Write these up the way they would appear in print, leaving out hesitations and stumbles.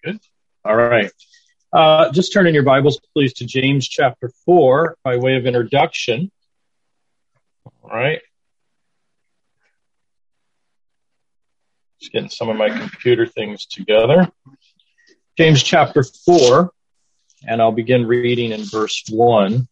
Good. All right. Just turn in your Bibles, please, to James chapter 4 by way of introduction. All right. Just getting some of my computer things together. James chapter 4, and I'll begin reading in verse 1.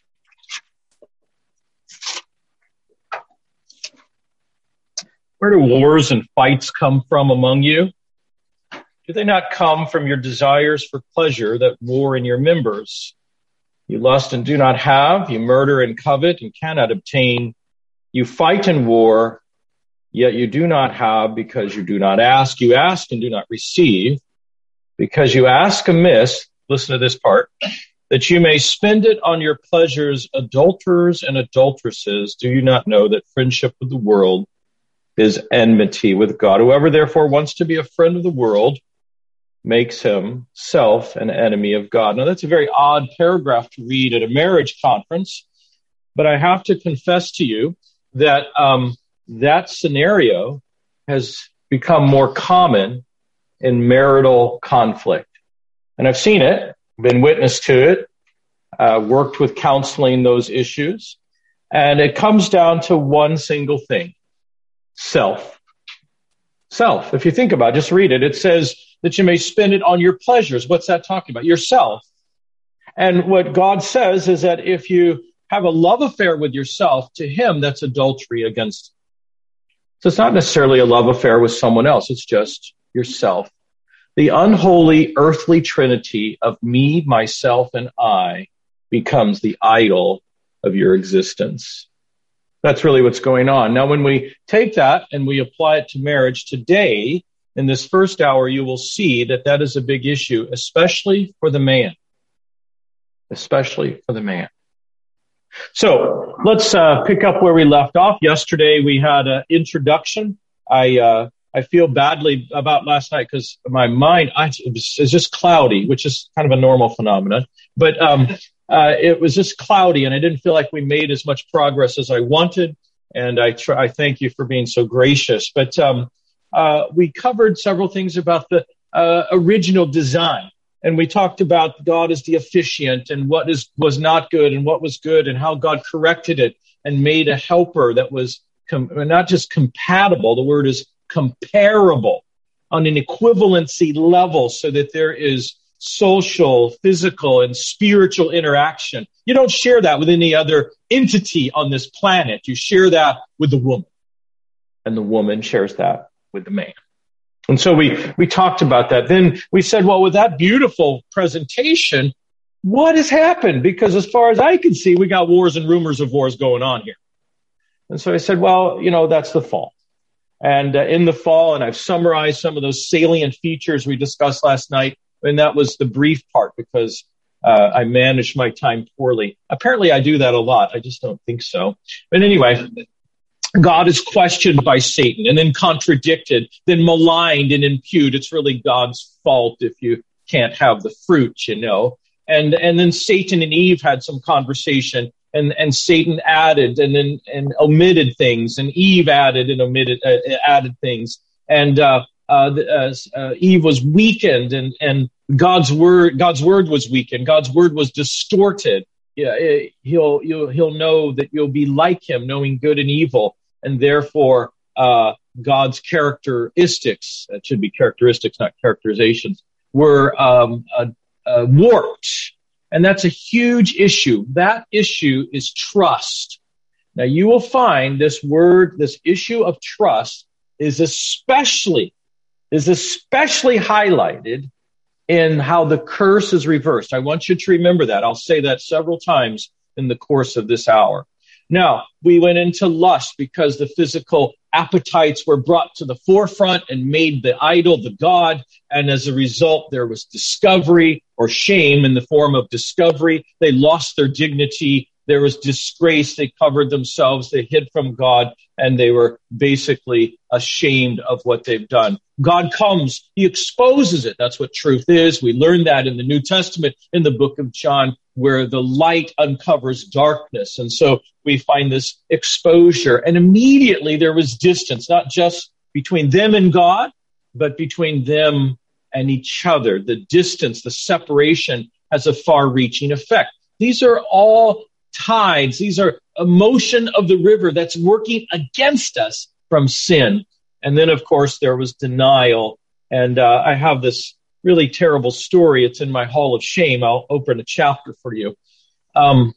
Where do wars and fights come from among you? Do they not come from your desires for pleasure that war in your members? You lust and do not have, you murder and covet and cannot obtain. You fight and war, yet you do not have because you do not ask. You ask and do not receive, because you ask amiss, listen to this part, that you may spend it on your pleasures. Adulterers and adulteresses, do you not know that friendship with the world is enmity with God? Whoever therefore wants to be a friend of the world makes himself an enemy of God. Now, that's a very odd paragraph to read at a marriage conference, but I have to confess to you that that scenario has become more common in marital conflict. And I've seen it, been witness to it, worked with counseling those issues, and it comes down to one single thing: self. Self. If you think about it, just read it. It says that you may spend it on your pleasures. What's that talking about? Yourself. And what God says is that if you have a love affair with yourself, to him, that's adultery against him. So it's not necessarily a love affair with someone else. It's just yourself. The unholy earthly trinity of me, myself, and I becomes the idol of your existence. That's really what's going on. Now, when we take that and we apply it to marriage today, in this first hour, you will see that that is a big issue, especially for the man. Especially for the man. So let's pick up where we left off. Yesterday, we had an introduction. I feel badly about last night because my mind is just cloudy, which is kind of a normal phenomenon. But it was just cloudy, and I didn't feel like we made as much progress as I wanted. And I thank you for being so gracious. But we covered several things about the original design. And we talked about God as the officiant and what was not good and what was good and how God corrected it and made a helper that was not just compatible. The word is comparable on an equivalency level so that there is social, physical, and spiritual interaction. You don't share that with any other entity on this planet. You share that with the woman, and the woman shares that with the man. And so we talked about that. Then we said, well, with that beautiful presentation, what has happened? Because as far as I can see, we got wars and rumors of wars going on here. And so I said, well, that's the fall. And in the fall, and I've summarized some of those salient features we discussed last night, and that was the brief part because I managed my time poorly. Apparently, I do that a lot. I just don't think so. But anyway, God is questioned by Satan and then contradicted, then maligned and impugned. It's really God's fault if you can't have the fruit, And then Satan and Eve had some conversation, and Satan added and omitted things, and Eve added and added things, and Eve was weakened, and God's word was weakened. God's word was distorted. He'll know that you'll be like him, knowing good and evil, and therefore God's characteristics, it should be characteristics, not characterizations, were warped. And that's a huge issue. That issue is trust. Now you will find this issue of trust is especially highlighted in how the curse is reversed. I want you to remember that. I'll say that several times in the course of this hour. Now, we went into lust because the physical appetites were brought to the forefront and made the idol the god. And as a result, there was discovery or shame in the form of discovery. They lost their dignity. There was disgrace. They covered themselves. They hid from God, and they were basically ashamed of what they've done. God comes. He exposes it. That's what truth is. We learn that in the New Testament, in the book of John, where the light uncovers darkness. And so we find this exposure. And immediately there was distance, not just between them and God, but between them and each other. The distance, the separation has a far-reaching effect. These are all tides. These are a motion of the river that's working against us from sin. And then, of course, there was denial. And I have this really terrible story. It's in my Hall of Shame. I'll open a chapter for you. I've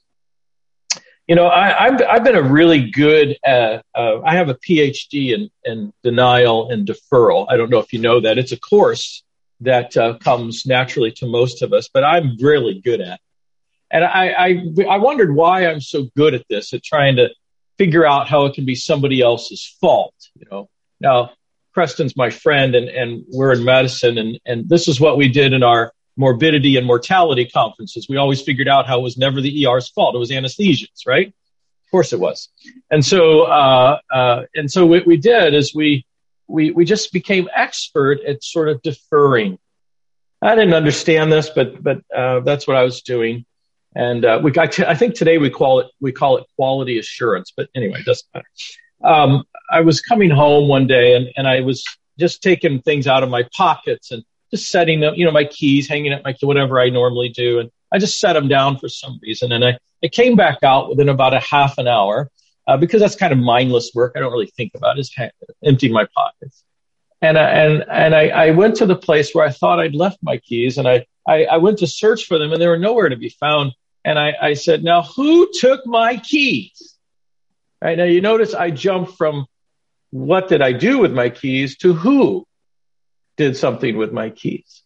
been a really good, I have a PhD in denial and deferral. I don't know if you know that. It's a course that comes naturally to most of us, but I'm really good at it. And I wondered why I'm so good at this, at trying to figure out how it can be somebody else's fault. Now, Preston's my friend, and we're in medicine, and this is what we did in our morbidity and mortality conferences. We always figured out how it was never the ER's fault. It was anesthesia's, right? Of course it was. And so what we did is we just became expert at sort of deferring. I didn't understand this, but that's what I was doing. And I think today we call it quality assurance. But anyway, it doesn't matter. I was coming home one day, and I was just taking things out of my pockets and just setting them, my keys, hanging up whatever I normally do. And I just set them down for some reason. And I came back out within about a half an hour because that's kind of mindless work. I don't really think about it. Just emptying my pockets. And I went to the place where I thought I'd left my keys, and I went to search for them, and they were nowhere to be found. And I said, now who took my keys? Right, now you notice I jumped from what did I do with my keys to who did something with my keys.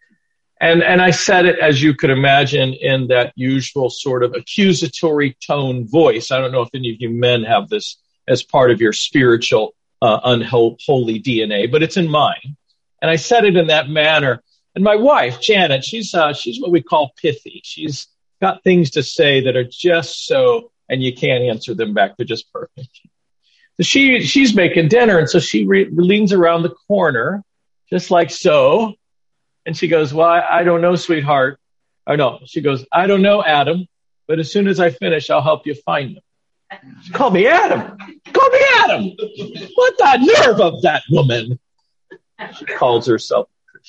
And I said it, as you could imagine, in that usual sort of accusatory tone voice. I don't know if any of you men have this as part of your spiritual unholy DNA, but it's in mine. And I said it in that manner. And my wife, Janet, she's what we call pithy. She's got things to say that are just so, and you can't answer them back. They're just perfect. So she's making dinner, and so she leans around the corner, just like so, and she goes, well, I don't know, sweetheart. Or no, she goes, I don't know, Adam, but as soon as I finish, I'll help you find them. She called me Adam. Call me Adam. What the nerve of that woman? She calls herself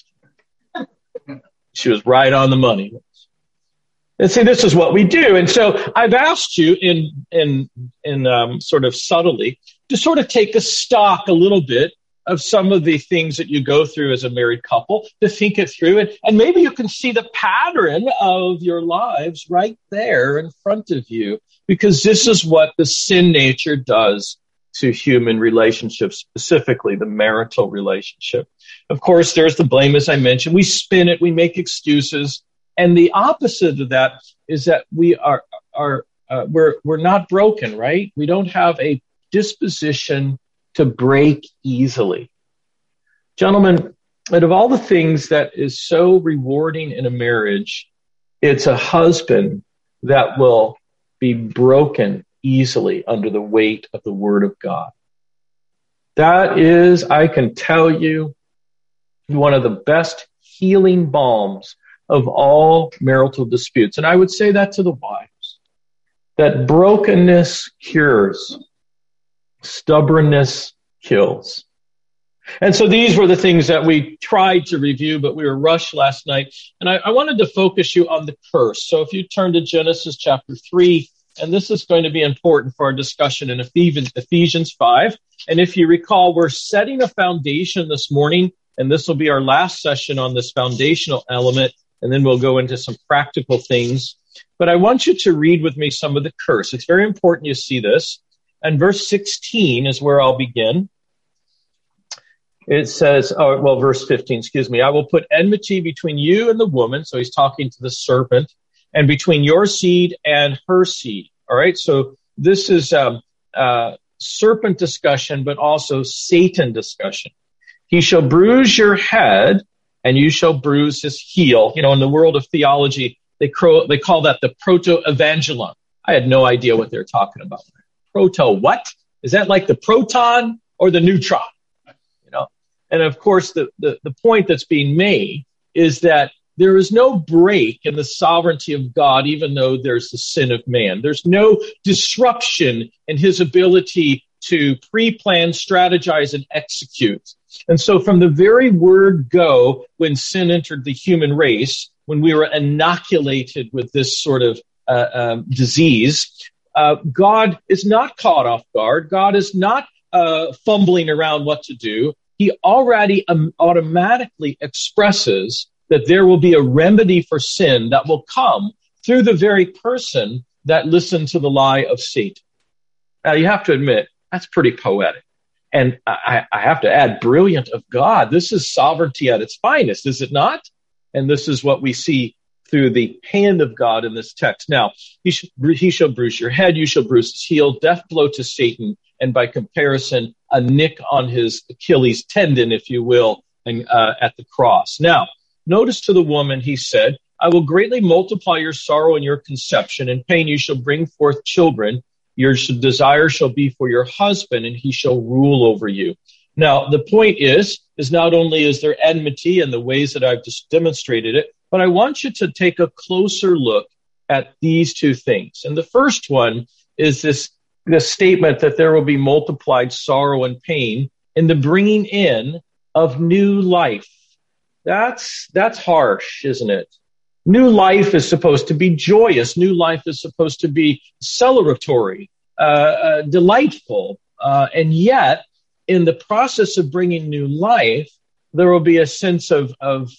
a Christian. She was right on the money. And see, this is what we do. And so I've asked you in sort of subtly to sort of take a stock a little bit of some of the things that you go through as a married couple, to think it through. And maybe you can see the pattern of your lives right there in front of you, because this is what the sin nature does to human relationships, specifically the marital relationship. Of course, there's the blame, as I mentioned. We spin it, we make excuses. And the opposite of that is that we're not broken, right? We don't have a disposition to break easily. Gentlemen, out of all the things that is so rewarding in a marriage, it's a husband that will be broken easily under the weight of the Word of God. That is, I can tell you, one of the best healing balms of all marital disputes. And I would say that to the wives, that brokenness cures, stubbornness kills. And so these were the things that we tried to review, but we were rushed last night. And I wanted to focus you on the curse. So if you turn to Genesis chapter 3, and this is going to be important for our discussion in Ephesians 5. And if you recall, we're setting a foundation this morning, and this will be our last session on this foundational element. And then we'll go into some practical things. But I want you to read with me some of the curse. It's very important you see this. And verse 16 is where I'll begin. It says, verse 15, I will put enmity between you and the woman. So he's talking to the serpent, and between your seed and her seed. All right. So this is serpent discussion, but also Satan discussion. He shall bruise your head, and you shall bruise his heel. In the world of theology, they call that the proto-evangelon. I had no idea what they're talking about. Proto what? Is that like the proton or the neutron? And of course, the point that's being made is that there is no break in the sovereignty of God, even though there's the sin of man. There's no disruption in his ability to pre-plan, strategize, and execute. And so from the very word go, when sin entered the human race, when we were inoculated with this sort of disease, God is not caught off guard. God is not fumbling around what to do. He already automatically expresses that there will be a remedy for sin that will come through the very person that listened to the lie of Satan. Now, you have to admit, that's pretty poetic. And I have to add, brilliant of God. This is sovereignty at its finest, is it not? And this is what we see through the hand of God in this text. Now, he shall bruise your head, you shall bruise his heel, death blow to Satan, and by comparison, a nick on his Achilles tendon, if you will, and, at the cross. Now, notice to the woman, he said, I will greatly multiply your sorrow and your conception. In pain you shall bring forth children. Your desire shall be for your husband, and he shall rule over you. Now, the point is not only is there enmity in the ways that I've just demonstrated it, but I want you to take a closer look at these two things. And the first one is this statement that there will be multiplied sorrow and pain in the bringing in of new life. That's harsh, isn't it? New life is supposed to be joyous. New life is supposed to be celebratory, delightful. And yet, in the process of bringing new life, there will be a sense of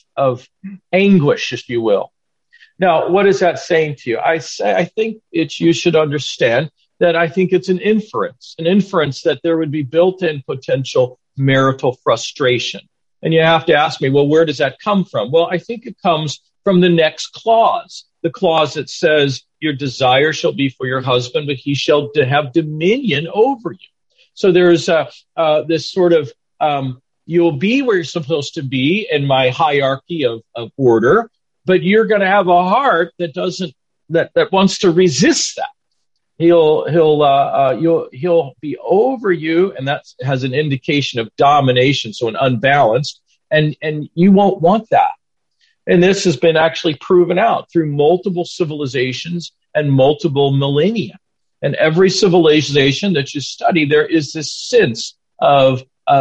anguish, if you will. Now, what is that saying to you? I think you should understand that I think it's an inference that there would be built-in potential marital frustration. And you have to ask me, well, where does that come from? Well, I think it comes from the next clause, the clause that says, your desire shall be for your husband, but he shall have dominion over you. So there's this sort of, you'll be where you're supposed to be in my hierarchy of order, but you're going to have a heart that wants to resist that. He'll be over you, and that has an indication of domination, so an unbalanced, and you won't want that. And this has been actually proven out through multiple civilizations and multiple millennia. And every civilization that you study, there is this sense of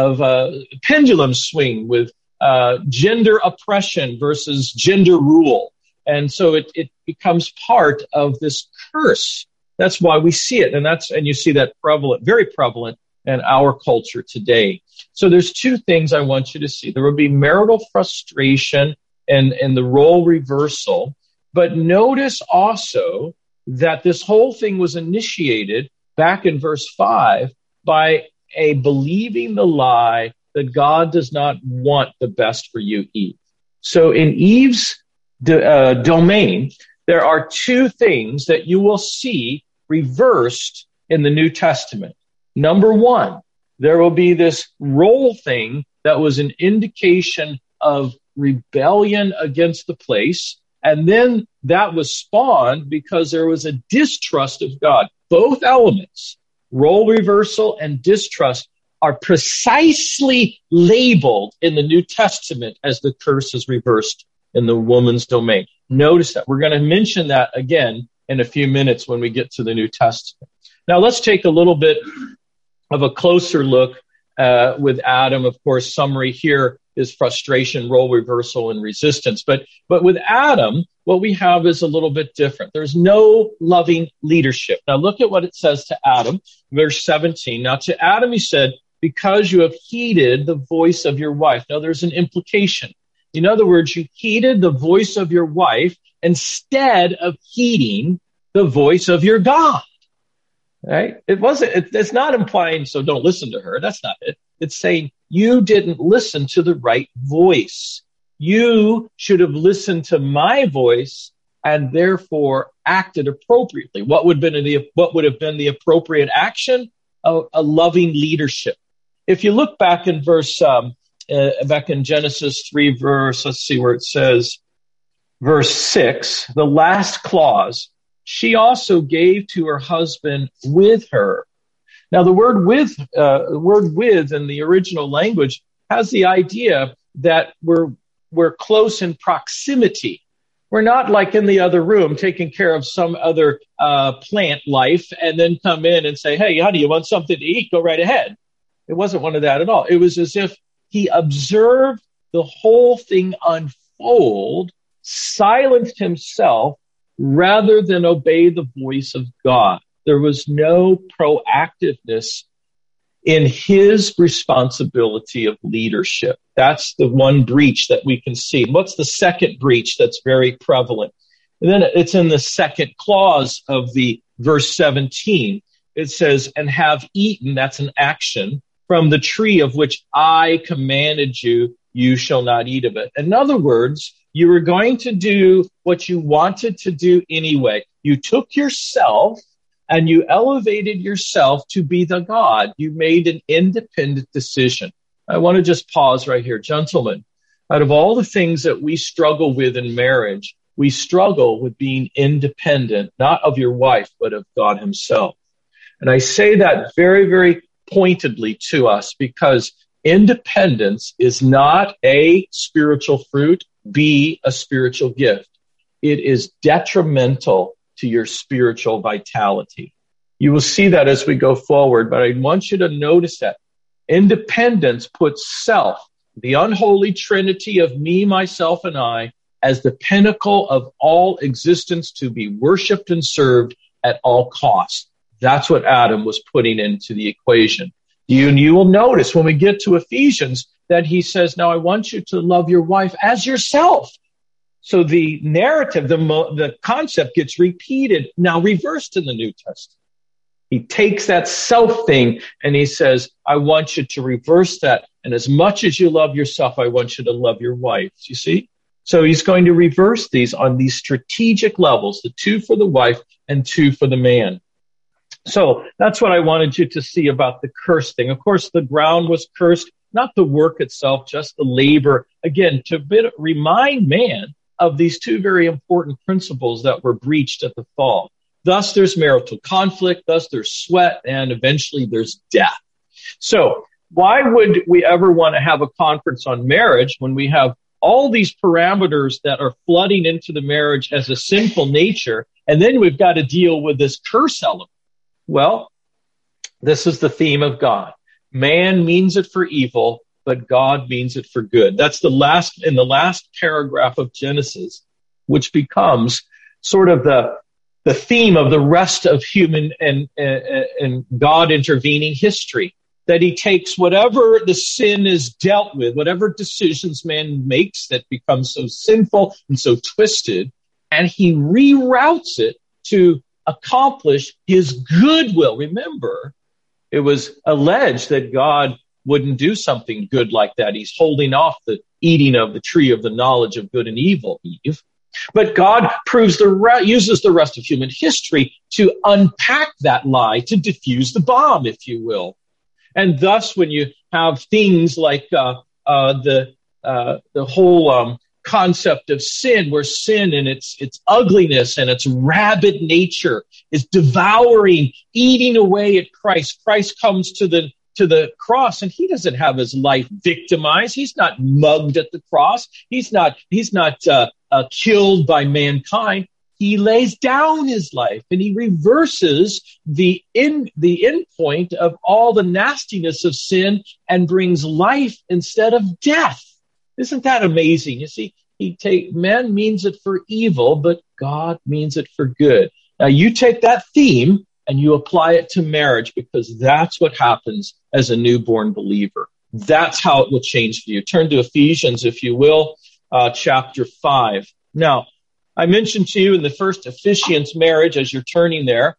pendulum swing with gender oppression versus gender rule. And so it becomes part of this curse. That's why we see it. And you see that very prevalent in our culture today. So there's two things I want you to see. There will be marital frustration and the role reversal. But notice also that this whole thing was initiated back in verse 5 by a believing the lie that God does not want the best for you, Eve. So in Eve's domain, there are two things that you will see reversed in the New Testament. Number one, there will be this role thing that was an indication of rebellion against the place. And then that was spawned because there was a distrust of God. Both elements, role reversal and distrust, are precisely labeled in the New Testament as the curse is reversed in the woman's domain. Notice that. We're going to mention that again in a few minutes when we get to the New Testament. Now let's take a little bit of a closer look with Adam. Of course, summary here is frustration, role reversal, and resistance. But with Adam, what we have is a little bit different. There's no loving leadership. Now look at what it says to Adam, verse 17. Now to Adam he said, because you have heeded the voice of your wife. Now there's an implication. In other words, you heeded the voice of your wife instead of heeding the voice of your God. Right? It's not implying, so don't listen to her. That's not it. It's saying you didn't listen to the right voice. You should have listened to my voice and therefore acted appropriately. What would have been the appropriate action? A loving leadership. If you look back in back in Genesis 3 let's see where it says, verse 6, the last clause, she also gave to her husband with her. Now, the word with in the original language has the idea that we're close in proximity. We're not like in the other room taking care of some other plant life and then come in and say, hey, honey, you want something to eat? Go right ahead. It wasn't one of that at all. It was as if he observed the whole thing unfold, silenced himself rather than obey the voice of God. There was no proactiveness in his responsibility of leadership. That's the one breach that we can see. What's the second breach that's very prevalent? And then it's in the second clause of the verse 17. It says, and have eaten, that's an action, from the tree of which I commanded you, you shall not eat of it. In other words, you were going to do what you wanted to do anyway. You took yourself and you elevated yourself to be the God. You made an independent decision. I want to just pause right here. Gentlemen, out of all the things that we struggle with in marriage, we struggle with being independent, not of your wife, but of God himself. And I say that very, very pointedly to us because independence is not A, spiritual fruit, B, a spiritual gift. It is detrimental to your spiritual vitality. You will see that as we go forward, but I want you to notice that independence puts self, the unholy trinity of me, myself, and I, as the pinnacle of all existence to be worshiped and served at all costs. That's what Adam was putting into the equation. You will notice when we get to Ephesians that he says, now I want you to love your wife as yourself. So the narrative, the concept gets repeated, now reversed in the New Testament. He takes that self thing and he says, I want you to reverse that. And as much as you love yourself, I want you to love your wife. You see? So he's going to reverse these on these strategic levels, the two for the wife and two for the man. So that's what I wanted you to see about the curse thing. Of course, the ground was cursed, not the work itself, just the labor. Again, to remind man of these two very important principles that were breached at the fall. Thus, there's marital conflict. Thus, there's sweat. And eventually, there's death. So why would we ever want to have a conference on marriage when we have all these parameters that are flooding into the marriage as a sinful nature? And then we've got to deal with this curse element. Well, this is the theme of God. Man means it for evil, but God means it for good. That's in the last paragraph of Genesis, which becomes sort of the theme of the rest of human and God intervening history. That he takes whatever the sin is dealt with, whatever decisions man makes that become so sinful and so twisted, and he reroutes it to accomplish his goodwill. Remember, it was alleged that God wouldn't do something good like that. He's holding off the eating of the tree of the knowledge of good and evil, Eve. But God uses the rest of human history to unpack that lie, to diffuse the bomb, if you will. And thus, when you have things like the whole concept of sin, where sin and its ugliness and its rabid nature is devouring, eating away at Christ. Christ comes to the cross, and he doesn't have his life victimized. He's not mugged at the cross. He's not killed by mankind. He lays down his life and he reverses the end point of all the nastiness of sin and brings life instead of death. Isn't that amazing? You see, man means it for evil, but God means it for good. Now you take that theme and you apply it to marriage, because that's what happens as a newborn believer. That's how it will change for you. Turn to Ephesians, if you will, chapter 5. Now, I mentioned to you in the first Ephesians marriage, as you're turning there,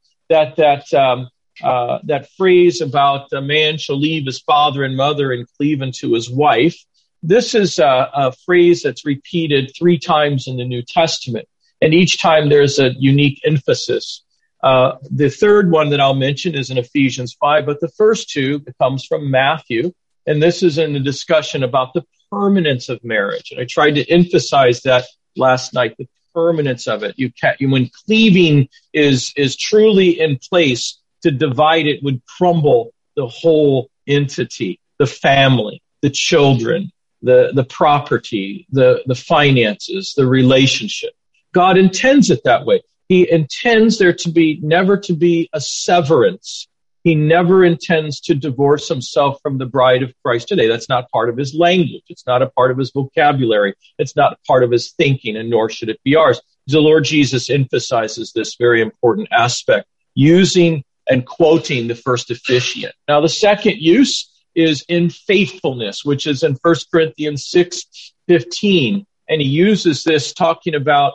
that phrase about a man shall leave his father and mother and cleave unto his wife. This is a phrase that's repeated 3 times in the New Testament, and each time there's a unique emphasis. The third one that I'll mention is in Ephesians 5, but the first 2 comes from Matthew, and this is in the discussion about the permanence of marriage. And I tried to emphasize that last night, the permanence of it. When cleaving is truly in place, to divide it would crumble the whole entity, the family, the children, the property, the finances, the relationship. God intends it that way. He intends there to be never to be a severance. He never intends to divorce himself from the bride of Christ today. That's not part of his language. It's not a part of his vocabulary. It's not part of his thinking, and nor should it be ours. The Lord Jesus emphasizes this very important aspect, using and quoting the first officiant. Now, the second use is in faithfulness, which is in 1 Corinthians 6:15. And he uses this talking about,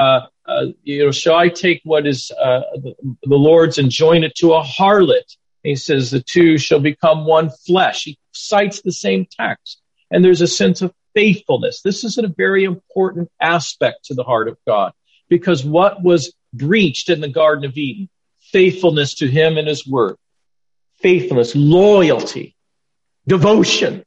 shall I take what is the Lord's and join it to a harlot? And he says the two shall become one flesh. He cites the same text. And there's a sense of faithfulness. This is a very important aspect to the heart of God, because what was breached in the Garden of Eden? Faithfulness to him and his word. Faithfulness, loyalty, devotion.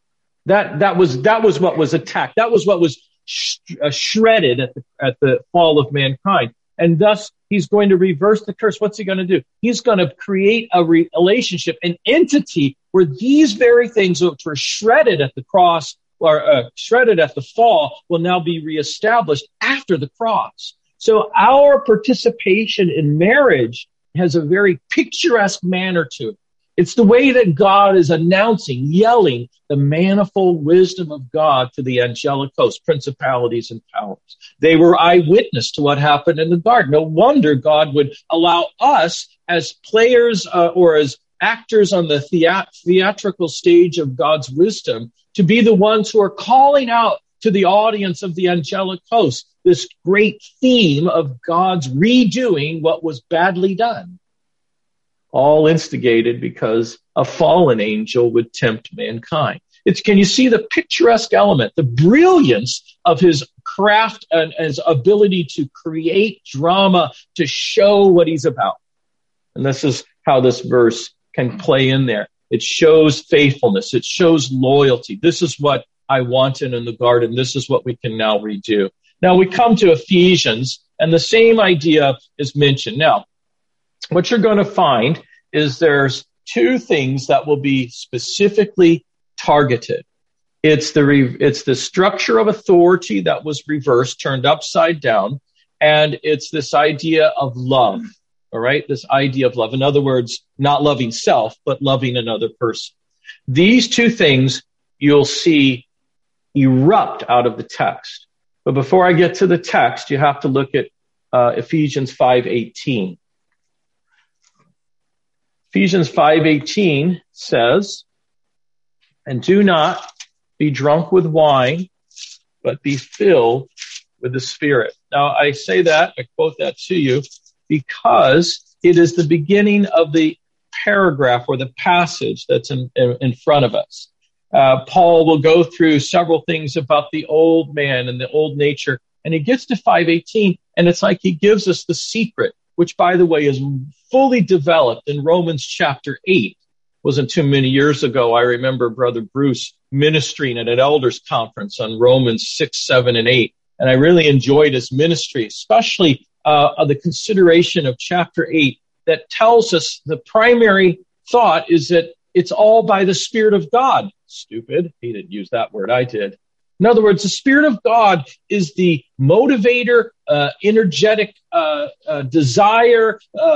That was what was attacked. That was what was shredded at the fall of mankind. And thus, he's going to reverse the curse. What's he going to do? He's going to create a relationship, an entity where these very things which were shredded at the cross or shredded at the fall will now be reestablished after the cross. So our participation in marriage has a very picturesque manner to it. It's the way that God is announcing, yelling the manifold wisdom of God to the angelic host, principalities and powers. They were eyewitness to what happened in the garden. No wonder God would allow us as players or as actors on the theatrical stage of God's wisdom to be the ones who are calling out to the audience of the angelic host this great theme of God's redoing what was badly done. All instigated because a fallen angel would tempt mankind. Can you see the picturesque element, the brilliance of his craft and his ability to create drama to show what he's about? And this is how this verse can play in there. It shows faithfulness. It shows loyalty. This is what I wanted in the garden. This is what we can now redo. Now we come to Ephesians, and the same idea is mentioned. Now, what you're going to find is there's two things that will be specifically targeted. It's the structure of authority that was reversed, turned upside down, and it's this idea of love. All right, this idea of love. In other words, not loving self, but loving another person. These two things you'll see erupt out of the text. But before I get to the text, you have to look at Ephesians 5:18. Ephesians 5:18 says, "And do not be drunk with wine, but be filled with the Spirit." Now, I say that, I quote that to you, because it is the beginning of the paragraph or the passage that's in front of us. Paul will go through several things about the old man and the old nature, and he gets to 5:18, and it's like he gives us the secret, which, by the way, is fully developed in Romans chapter 8. Wasn't too many years ago, I remember Brother Bruce ministering at an elders conference on Romans 6, 7, and 8. And I really enjoyed his ministry, especially the consideration of chapter 8 that tells us the primary thought is that it's all by the Spirit of God. Stupid. He didn't use that word. I did. In other words, the Spirit of God is the motivator, energetic desire,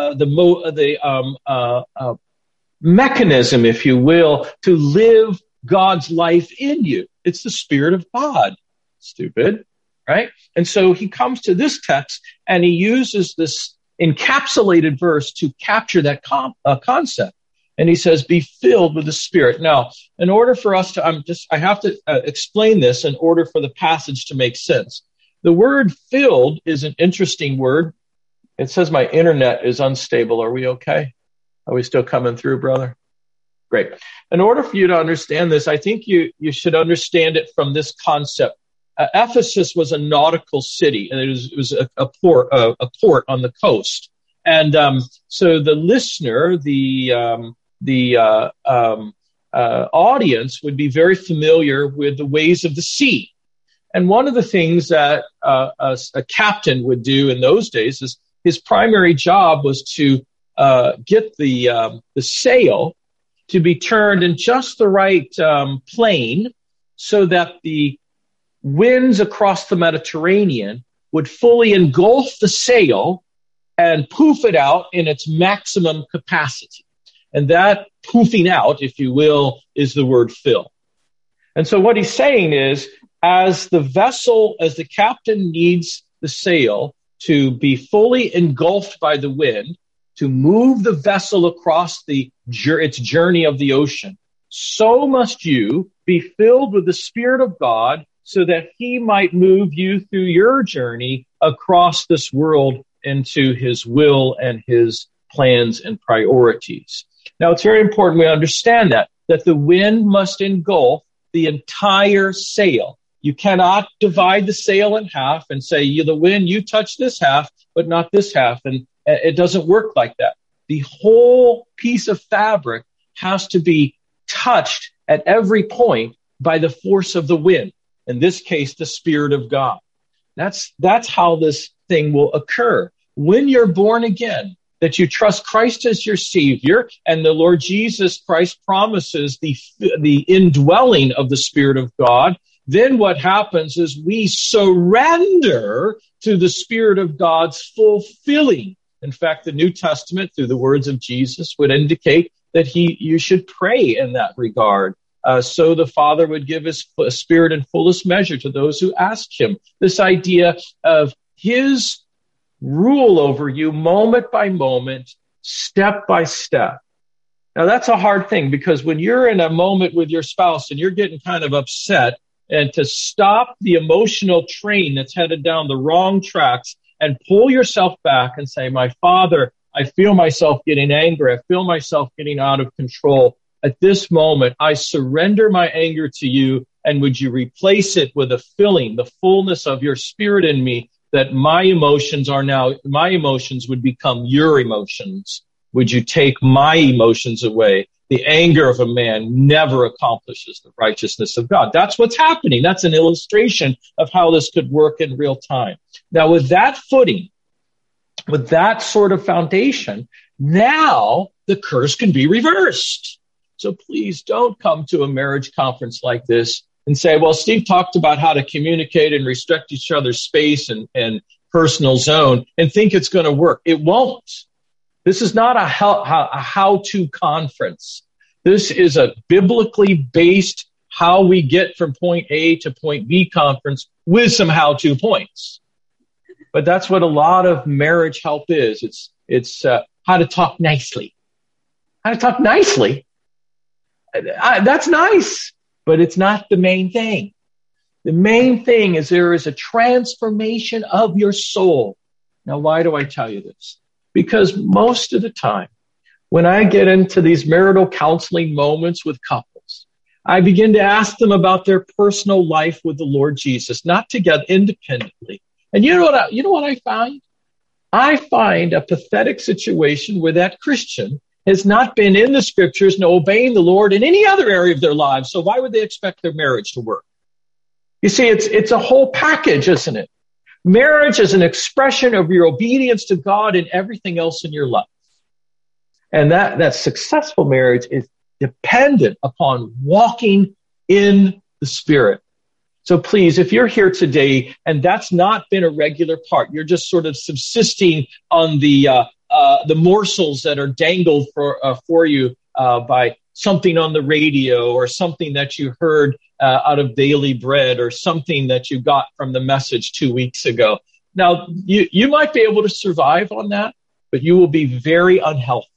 the mechanism, if you will, to live God's life in you. It's the Spirit of God. Stupid, right? And so he comes to this text and he uses this encapsulated verse to capture that concept. And he says, be filled with the Spirit. Now, in order for us to, I have to explain this in order for the passage to make sense. The word filled is an interesting word. It says my internet is unstable. Are we okay? Are we still coming through, brother? Great. In order for you to understand this, I think you should understand it from this concept. Ephesus was a nautical city, and it was a port on the coast. And so the listener, the audience would be very familiar with the ways of the sea. And one of the things that a captain would do in those days is his primary job was to get the sail to be turned in just the right plane so that the winds across the Mediterranean would fully engulf the sail and poof it out in its maximum capacity. And that poofing out, if you will, is the word fill. And so what he's saying is, as the captain needs the sail to be fully engulfed by the wind, to move the vessel across its journey of the ocean, so must you be filled with the Spirit of God so that he might move you through your journey across this world into his will and his plans and priorities. Now, it's very important we understand that the wind must engulf the entire sail. You cannot divide the sail in half and say, the wind, you touch this half, but not this half. And it doesn't work like that. The whole piece of fabric has to be touched at every point by the force of the wind. In this case, the Spirit of God. That's how this thing will occur. When you're born again, that you trust Christ as your Savior, and the Lord Jesus Christ promises the indwelling of the Spirit of God, then what happens is we surrender to the Spirit of God's fulfilling. In fact, the New Testament, through the words of Jesus, would indicate that you should pray in that regard. So the Father would give his Spirit in fullest measure to those who ask him. This idea of his rule over you moment by moment, step by step. Now, that's a hard thing, because when you're in a moment with your spouse and you're getting kind of upset, and to stop the emotional train that's headed down the wrong tracks and pull yourself back and say, my Father, I feel myself getting angry. I feel myself getting out of control. At this moment, I surrender my anger to you, and would you replace it with a filling, the fullness of your Spirit in me, that my emotions would become your emotions. Would you take my emotions away? The anger of a man never accomplishes the righteousness of God. That's what's happening. That's an illustration of how this could work in real time. Now, with that footing, with that sort of foundation, now the curse can be reversed. So please don't come to a marriage conference like this and say, well, Steve talked about how to communicate and respect each other's space and personal zone, and think it's going to work. It won't. This is not a how-to conference. This is a biblically based how we get from point A to point B conference with some how-to points. But that's what a lot of marriage help is. It's how to talk nicely. How to talk nicely? That's nice, but it's not the main thing. The main thing is there is a transformation of your soul. Now, why do I tell you this? Because most of the time, when I get into these marital counseling moments with couples, I begin to ask them about their personal life with the Lord Jesus, not together, independently. And you know what I find? I find a pathetic situation where that Christian has not been in the scriptures and obeying the Lord in any other area of their lives. So why would they expect their marriage to work? You see, it's a whole package, isn't it? Marriage is an expression of your obedience to God and everything else in your life. And that successful marriage is dependent upon walking in the Spirit. So please, if you're here today and that's not been a regular part, you're just sort of subsisting on the morsels that are dangled for you by something on the radio or something that you heard out of Daily Bread or something that you got from the message 2 weeks ago. Now, you might be able to survive on that, but you will be very unhealthy.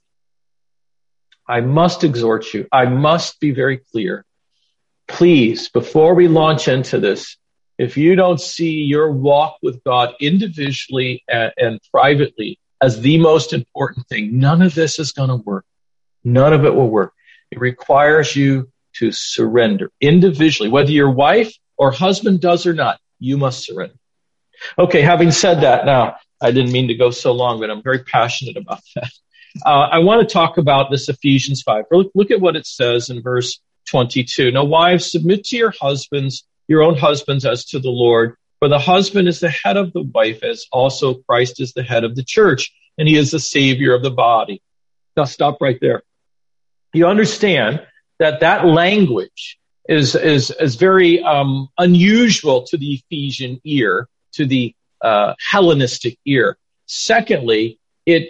I must exhort you. I must be very clear. Please, before we launch into this, if you don't see your walk with God individually and privately as the most important thing, none of this is going to work. None of it will work. It requires you to surrender individually, whether your wife or husband does or not, you must surrender. Okay, having said that, now, I didn't mean to go so long, but I'm very passionate about that. I want to talk about this Ephesians 5. Look at what it says in verse 22. Now, wives, submit to your own husbands as to the Lord, for the husband is the head of the wife, as also Christ is the head of the church, and he is the Savior of the body. Now, stop right there. You understand that language is very unusual to the Ephesian ear, to the Hellenistic ear. Secondly,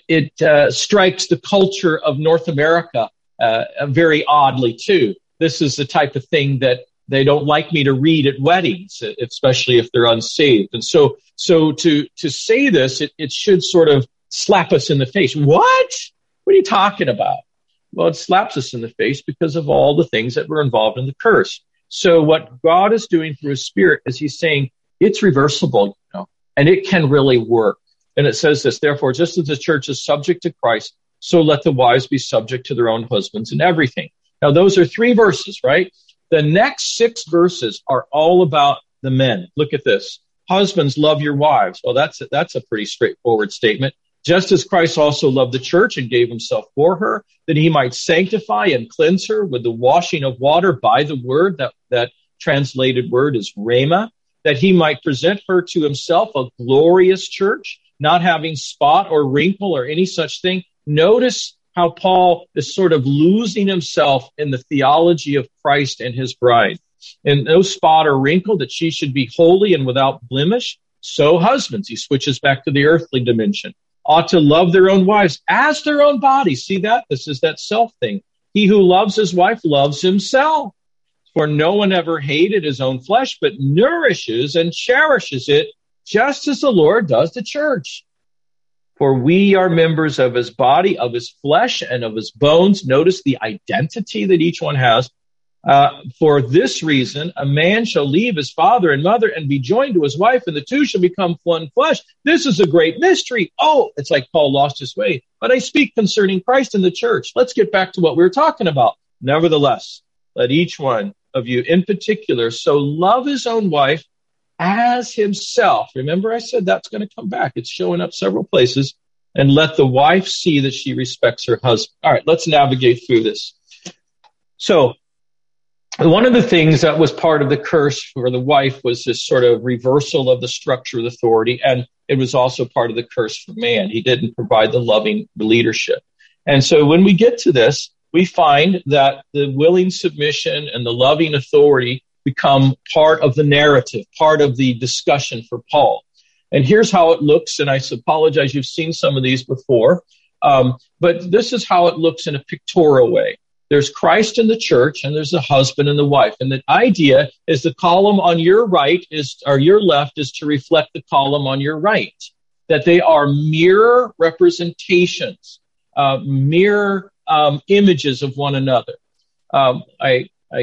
it strikes the culture of North America very oddly too. This is the type of thing that they don't like me to read at weddings, especially if they're unsaved. And so to say this, it should sort of slap us in the face. What? What are you talking about? Well, it slaps us in the face because of all the things that were involved in the curse. So what God is doing through his Spirit is he's saying it's reversible, and it can really work. And it says this, therefore, just as the church is subject to Christ, so let the wives be subject to their own husbands in everything. Now, those are 3 verses, right? The next 6 verses are all about the men. Look at this. Husbands, love your wives. Well, that's a pretty straightforward statement. Just as Christ also loved the church and gave himself for her, that he might sanctify and cleanse her with the washing of water by the word, that translated word is rhema, that he might present her to himself a glorious church, not having spot or wrinkle or any such thing. Notice how Paul is sort of losing himself in the theology of Christ and his bride. And no spot or wrinkle, that she should be holy and without blemish. So husbands, he switches back to the earthly dimension, ought to love their own wives as their own bodies. See that? This is that self thing. He who loves his wife loves himself. For no one ever hated his own flesh, but nourishes and cherishes it, just as the Lord does the church. For we are members of his body, of his flesh, and of his bones. Notice the identity that each one has. For this reason, a man shall leave his father and mother and be joined to his wife, and the two shall become one flesh. This is a great mystery. Oh, it's like Paul lost his way. But I speak concerning Christ and the church. Let's get back to what we were talking about. Nevertheless, let each one of you in particular so love his own wife as himself. Remember, I said that's going to come back. It's showing up several places. And let the wife see that she respects her husband. All right, let's navigate through this. So, one of the things that was part of the curse for the wife was this sort of reversal of the structure of authority, and it was also part of the curse for man. He didn't provide the loving leadership. And so when we get to this, we find that the willing submission and the loving authority become part of the narrative, part of the discussion for Paul. And here's how it looks, and I apologize, you've seen some of these before, but this is how it looks in a pictorial way. There's Christ and the church, and there's the husband and the wife. And the idea is the column on your right or your left is to reflect the column on your right, that they are mirror representations, mirror images of one another. I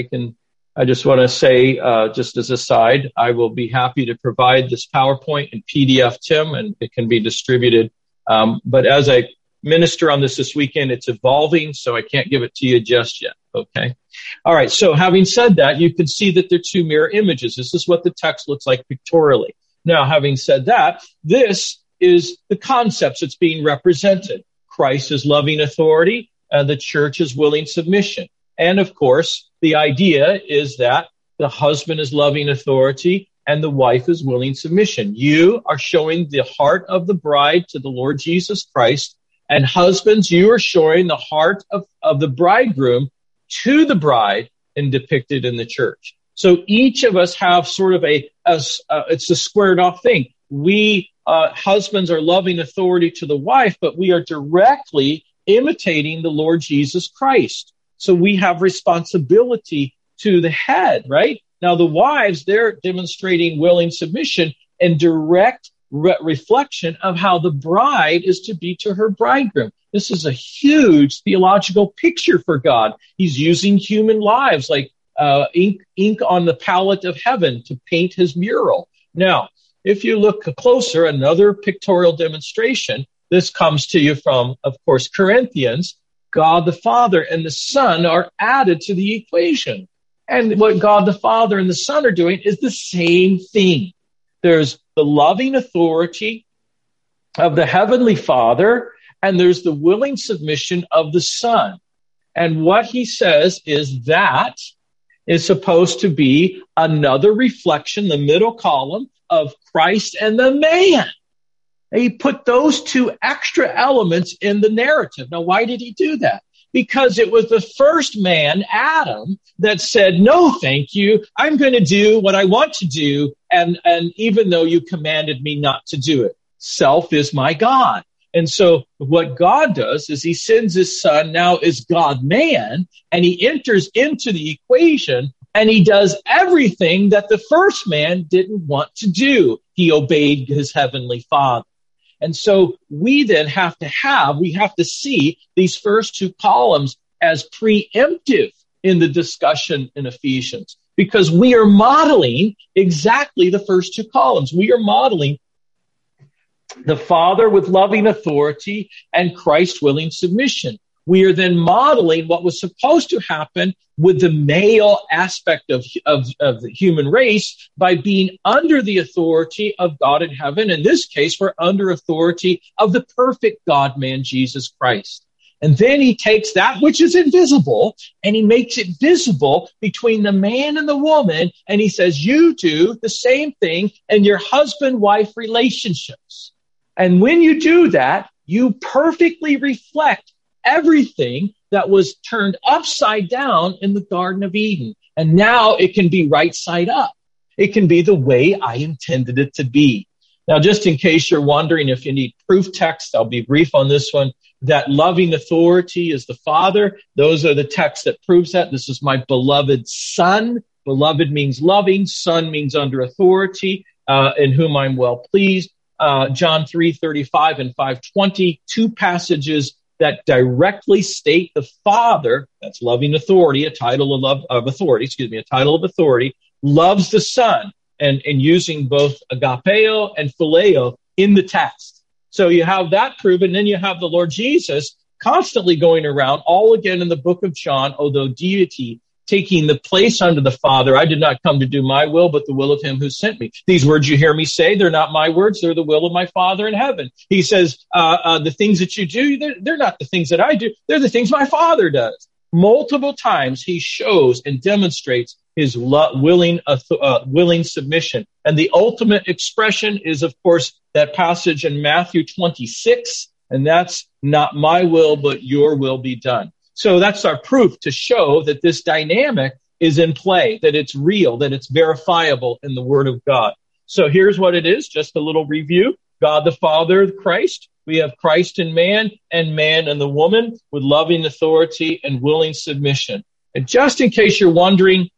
just want to say, just as a side, I will be happy to provide this PowerPoint in PDF, Tim, and it can be distributed. But as I minister on this weekend, it's evolving, so I can't give it to you just yet. Okay. All right. So having said that, you can see that they're 2 mirror images. This is what the text looks like pictorially. Now, having said that, this is the concepts that's being represented. Christ is loving authority, the church is willing submission. And of course, the idea is that the husband is loving authority and the wife is willing submission. You are showing the heart of the bride to the Lord Jesus Christ. And husbands, you are showing the heart of the bridegroom to the bride and depicted in the church. So each of us have sort of it's a squared off thing. We, husbands are loving authority to the wife, but we are directly imitating the Lord Jesus Christ. So we have responsibility to the head, right? Now the wives, they're demonstrating willing submission and direct reflection of how the bride is to be to her bridegroom. This is a huge theological picture for God. He's using human lives like ink on the palette of heaven to paint his mural. Now, if you look closer, another pictorial demonstration, this comes to you from, of course, Corinthians. God the Father and the Son are added to the equation. And what God the Father and the Son are doing is the same thing. There's the loving authority of the Heavenly Father, and there's the willing submission of the Son. And what he says is that is supposed to be another reflection, the middle column, of Christ and the man. And he put those 2 extra elements in the narrative. Now, why did he do that? Because it was the first man, Adam, that said, no, thank you. I'm going to do what I want to do. And even though you commanded me not to do it, self is my God. And so what God does is he sends his son now as God-man, and he enters into the equation, and he does everything that the first man didn't want to do. He obeyed his heavenly Father. And so we then have to see these first two columns as preemptive in the discussion in Ephesians, because we are modeling exactly the first two columns. We are modeling the Father with loving authority and Christ willing submission. We are then modeling what was supposed to happen with the male aspect of the human race by being under the authority of God in heaven. In this case, we're under authority of the perfect God-man, Jesus Christ. And then he takes that which is invisible and he makes it visible between the man and the woman. And he says, you do the same thing in your husband-wife relationships. And when you do that, you perfectly reflect everything that was turned upside down in the Garden of Eden. And now it can be right side up. It can be the way I intended it to be. Now, just in case you're wondering if you need proof text, I'll be brief on this one. That loving authority is the Father. Those are the texts that proves that. This is my beloved Son. Beloved means loving. Son means under authority, in whom I'm well pleased. John 3:35 and 5:20, two passages that directly state the Father, that's loving authority, a title of authority, loves the Son, and using both agapeo and phileo in the text. So you have that proven, then you have the Lord Jesus constantly going around, all again in the book of John, although deity, taking the place under the Father. I did not come to do my will, but the will of him who sent me. These words you hear me say, they're not my words. They're the will of my Father in heaven. He says, the things that you do, they're not the things that I do. They're the things my Father does. Multiple times he shows and demonstrates his willing submission. And the ultimate expression is, of course, that passage in Matthew 26. And that's not my will, but your will be done. So that's our proof to show that this dynamic is in play, that it's real, that it's verifiable in the Word of God. So here's what it is, just a little review. God the Father, Christ. We have Christ in man and the woman with loving authority and willing submission. And just in case you're wondering,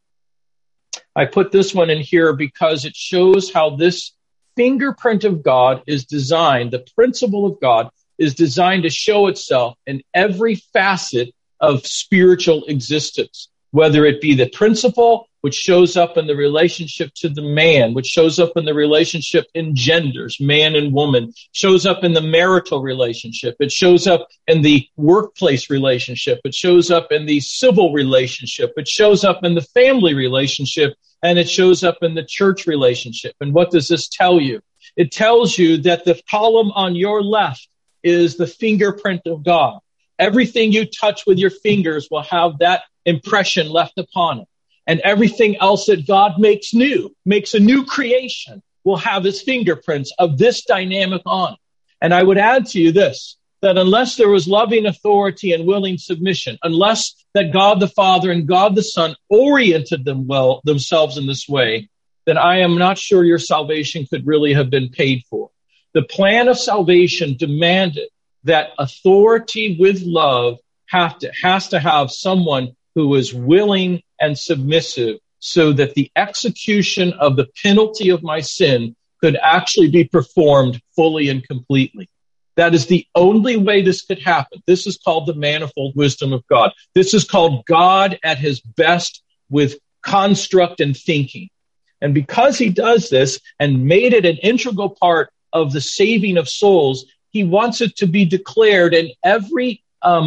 I put this one in here because it shows how this fingerprint of God is designed, the principle of God is designed to show itself in every facet of spiritual existence, whether it be the principle, which shows up in the relationship to the man, which shows up in the relationship in genders, man and woman, shows up in the marital relationship. It shows up in the workplace relationship. It shows up in the civil relationship. It shows up in the family relationship, and it shows up in the church relationship. And what does this tell you? It tells you that the column on your left is the fingerprint of God. Everything you touch with your fingers will have that impression left upon it. And everything else that God makes new, makes a new creation, will have his fingerprints of this dynamic on it. And I would add to you this, that unless there was loving authority and willing submission, unless that God the Father and God the Son oriented themselves in this way, then I am not sure your salvation could really have been paid for. The plan of salvation demanded that authority with love has to have someone who is willing and submissive so that the execution of the penalty of my sin could actually be performed fully and completely. That is the only way this could happen. This is called the manifold wisdom of God. This is called God at his best with construct and thinking. And because he does this and made it an integral part of the saving of souls, he wants it to be declared in every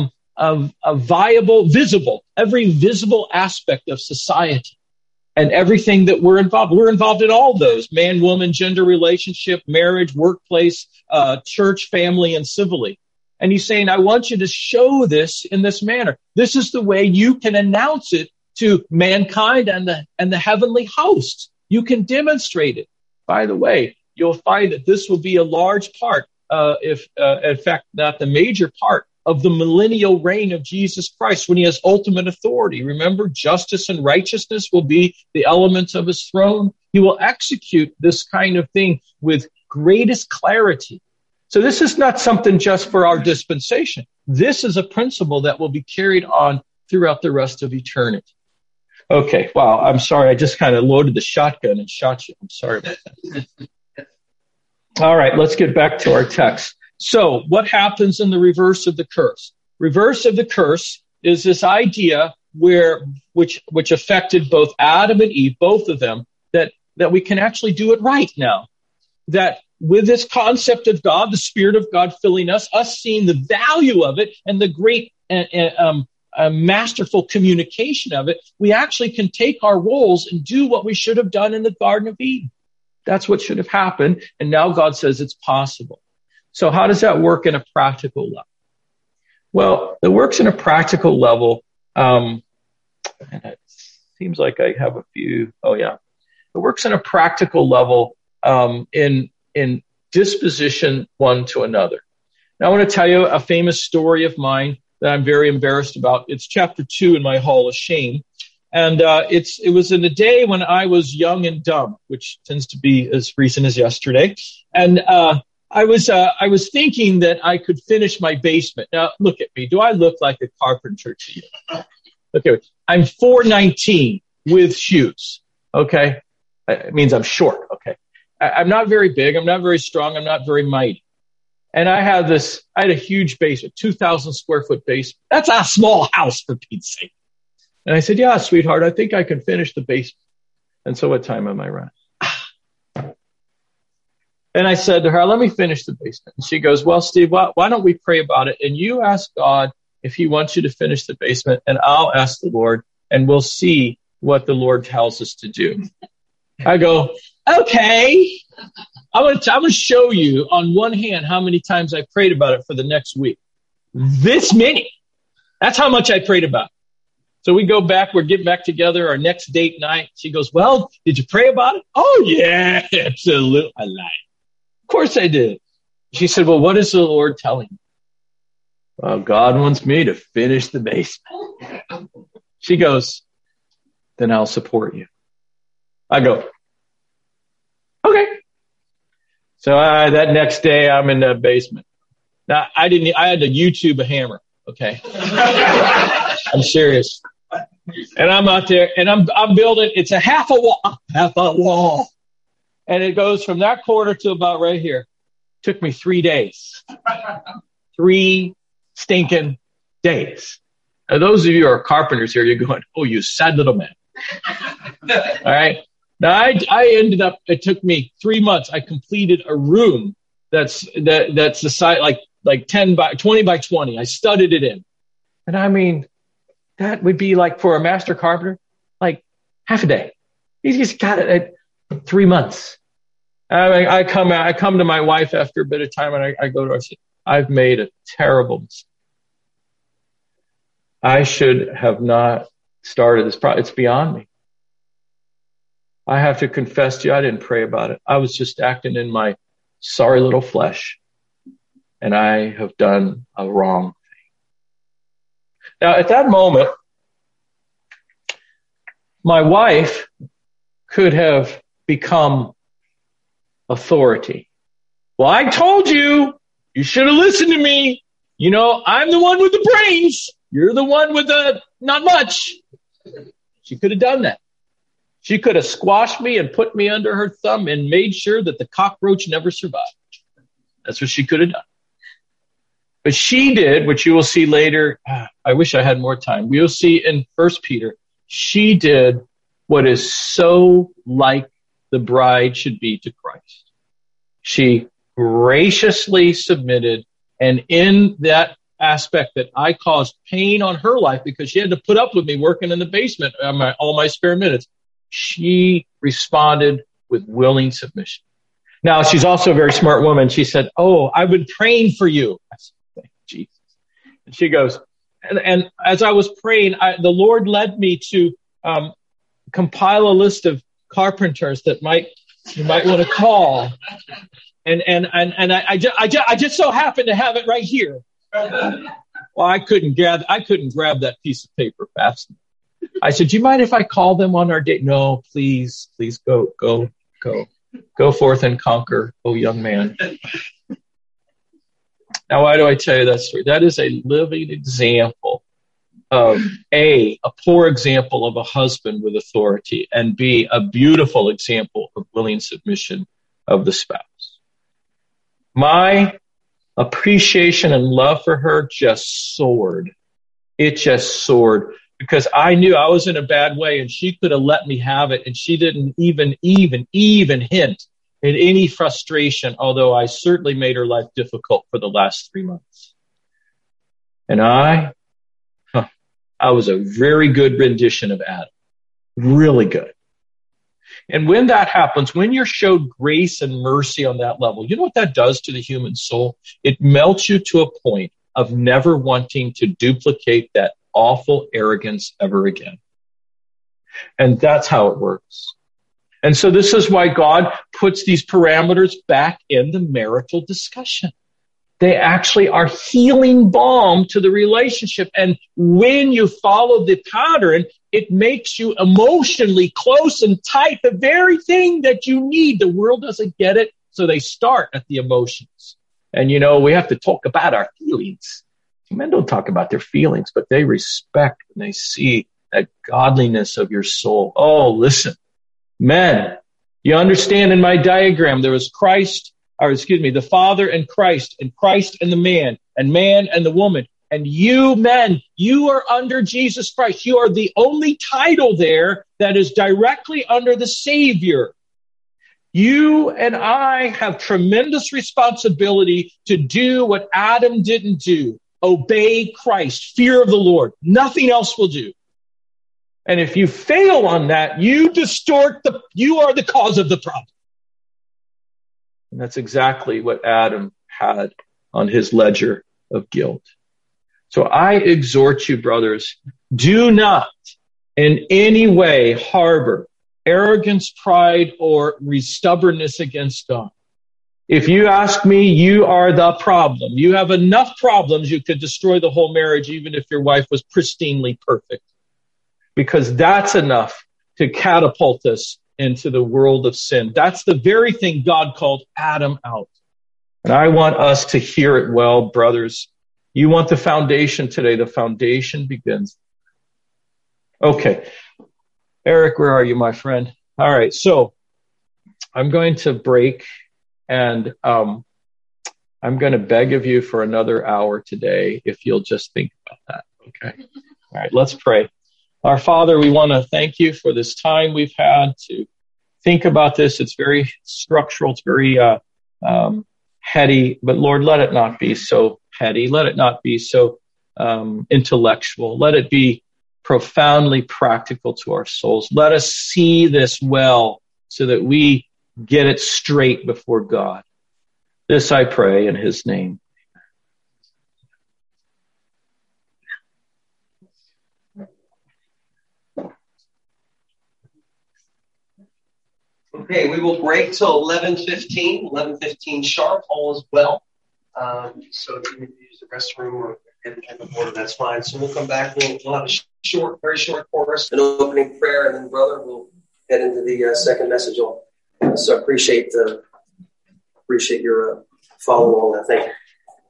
every visible aspect of society and everything that we're involved. We're involved in all those: man, woman, gender relationship, marriage, workplace, church, family, and civilly. And he's saying, I want you to show this in this manner. This is the way you can announce it to mankind and the heavenly hosts. You can demonstrate it. By the way, you'll find that this will be a large part, in fact, not the major part of the millennial reign of Jesus Christ when he has ultimate authority. Remember, justice and righteousness will be the elements of his throne. He will execute this kind of thing with greatest clarity. So this is not something just for our dispensation. This is a principle that will be carried on throughout the rest of eternity. Okay, wow, I'm sorry. I just kind of loaded the shotgun and shot you. I'm sorry about that. All right, let's get back to our text. So what happens in the reverse of the curse? Reverse of the curse is this idea which affected both Adam and Eve, both of them, that we can actually do it right now. That with this concept of God, the Spirit of God filling us seeing the value of it and the great masterful communication of it, we actually can take our roles and do what we should have done in the Garden of Eden. That's what should have happened. And now God says it's possible. So how does that work in a practical level? Well, it works in a practical level. And it seems like I have a few. Oh, yeah. It works in a practical level in disposition one to another. Now, I want to tell you a famous story of mine that I'm very embarrassed about. It's chapter 2 in my Hall of Shame. And it was in a day when I was young and dumb, which tends to be as recent as yesterday. And I was thinking that I could finish my basement. Now, look at me. Do I look like a carpenter to you? Okay, I'm 4'19" with shoes. Okay, it means I'm short. Okay, I'm not very big. I'm not very strong. I'm not very mighty. And I had a huge basement, 2,000 square foot basement. That's a small house, for Pete's sake. And I said, yeah, sweetheart, I think I can finish the basement. And so what time am I running? And I said to her, let me finish the basement. And she goes, well, Steve, why don't we pray about it? And you ask God if he wants you to finish the basement, and I'll ask the Lord, and we'll see what the Lord tells us to do. I go, okay. I'm going to show you on one hand how many times I prayed about it for the next week. This many. That's how much I prayed about it. So we go back, we're getting back together, our next date night. She goes, well, did you pray about it? Oh, yeah, absolutely. I lied. Of course I did. She said, well, what is the Lord telling you? Well, God wants me to finish the basement. She goes, then I'll support you. I go, okay. So that next day I'm in the basement. Now I had to YouTube a hammer. Okay. I'm serious. And I'm out there and I'm building, it's a half a wall. And it goes from that corner to about right here. Took me 3 days. 3 stinking days. Now, those of you who are carpenters here, you're going, oh, you sad little man. All right. Now I ended up, it took me 3 months. I completed a room that's the size, like 10 by 20 by 20. I studded it in. And I mean, that would be like for a master carpenter, like half a day. He's just got it at 3 months. I come to my wife after a bit of time and I go to her and say, I've made a terrible mistake. I should have not started this project. It's beyond me. I have to confess to you, I didn't pray about it. I was just acting in my sorry little flesh. And I have done a wrong thing. Now, at that moment, my wife could have become authority. Well, I told you, you should have listened to me. You know, I'm the one with the brains. You're the one with the not much. She could have done that. She could have squashed me and put me under her thumb and made sure that the cockroach never survived. That's what she could have done. But she did, which you will see later. I wish I had more time. We'll see in 1 Peter. She did what is so like the bride should be to Christ. She graciously submitted, and in that aspect that I caused pain on her life because she had to put up with me working in the basement all my spare minutes, she responded with willing submission. Now, she's also a very smart woman. She said, oh, I've been praying for you. I said, thank you, Jesus. And she goes, and as I was praying, the Lord led me to compile a list of carpenters that you might want to call. And I just so happen to have it right here. Well, I couldn't grab that piece of paper fast enough. I said, do you mind if I call them on our date? No, please go forth and conquer, oh young man. Now, why do I tell you that story? That is a living example of A, a poor example of a husband with authority, and B, a beautiful example of willing submission of the spouse. My appreciation and love for her just soared. It just soared because I knew I was in a bad way and she could have let me have it, and she didn't even hint at any frustration, although I certainly made her life difficult for the last 3 months. And I was a very good rendition of Adam. Really good. And when that happens, when you're showed grace and mercy on that level, you know what that does to the human soul? It melts you to a point of never wanting to duplicate that awful arrogance ever again. And that's how it works. And so this is why God puts these parameters back in the marital discussion. They actually are healing balm to the relationship. And when you follow the pattern, it makes you emotionally close and tight, the very thing that you need. The world doesn't get it, so they start at the emotions. And, we have to talk about our feelings. Men don't talk about their feelings, but they respect when they see that godliness of your soul. Oh, listen, men, you understand in my diagram, there was the Father and Christ and the man and the woman. And you men, you are under Jesus Christ. You are the only title there that is directly under the Savior. You and I have tremendous responsibility to do what Adam didn't do. Obey Christ, fear of the Lord. Nothing else will do. And if you fail on that, you are the cause of the problem. And that's exactly what Adam had on his ledger of guilt. So I exhort you, brothers, do not in any way harbor arrogance, pride, or stubbornness against God. If you ask me, you are the problem. You have enough problems, you could destroy the whole marriage, even if your wife was pristinely perfect. Because that's enough to catapult us into the world of sin. That's the very thing God called Adam out. And I want us to hear it well, brothers. You want the foundation today. The foundation begins. Okay. Eric, where are you, my friend? All right. So I'm going to break, and I'm going to beg of you for another hour today, if you'll just think about that. Okay. All right. Let's pray. Our Father, we want to thank you for this time we've had to think about this. It's very structural. It's very heady. But Lord, let it not be so heady. Let it not be so intellectual. Let it be profoundly practical to our souls. Let us see this well so that we get it straight before God. This I pray in his name. Okay, we will break till 11:15 sharp, all is well. So if you need to use the restroom or get in the order, that's fine. So we'll come back. We'll have a very short chorus, an opening prayer, and then, brother, we'll head into the second message. So appreciate your follow along. Thank you.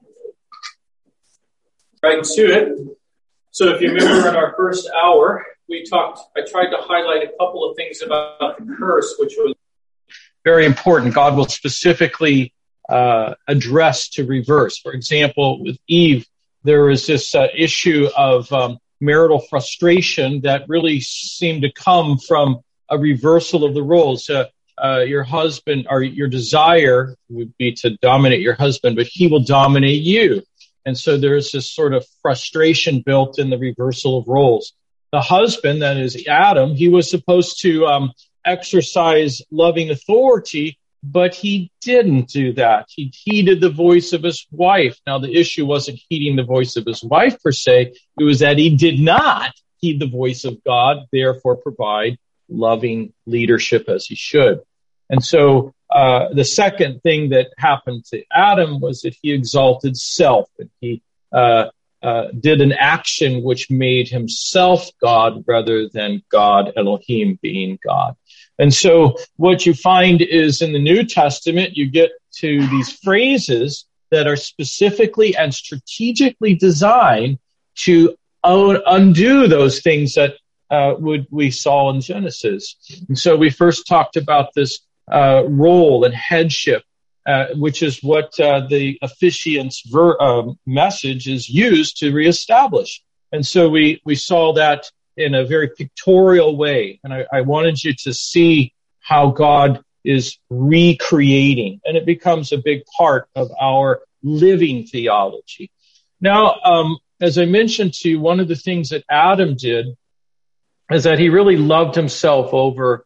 Right to it. So if you remember in our first hour, I tried to highlight a couple of things about the curse, which was very important. God will specifically address to reverse. For example, with Eve, there was this issue of marital frustration that really seemed to come from a reversal of the roles. Your husband, or your desire would be to dominate your husband, but he will dominate you. And so there's this sort of frustration built in the reversal of roles. The husband, that is Adam, he was supposed to exercise loving authority, but he didn't do that. He heeded the voice of his wife. Now, the issue wasn't heeding the voice of his wife per se. It was that he did not heed the voice of God, therefore provide loving leadership as he should. And so the second thing that happened to Adam was that he exalted self, and he did an action which made himself God rather than God, Elohim, being God. And so what you find is in the New Testament, you get to these phrases that are specifically and strategically designed to undo those things that we saw in Genesis. And so we first talked about this role and headship, which is what the officiant's message is used to reestablish. And so we saw that in a very pictorial way. And I wanted you to see how God is recreating, and it becomes a big part of our living theology. Now, as I mentioned to you, one of the things that Adam did is that he really loved himself over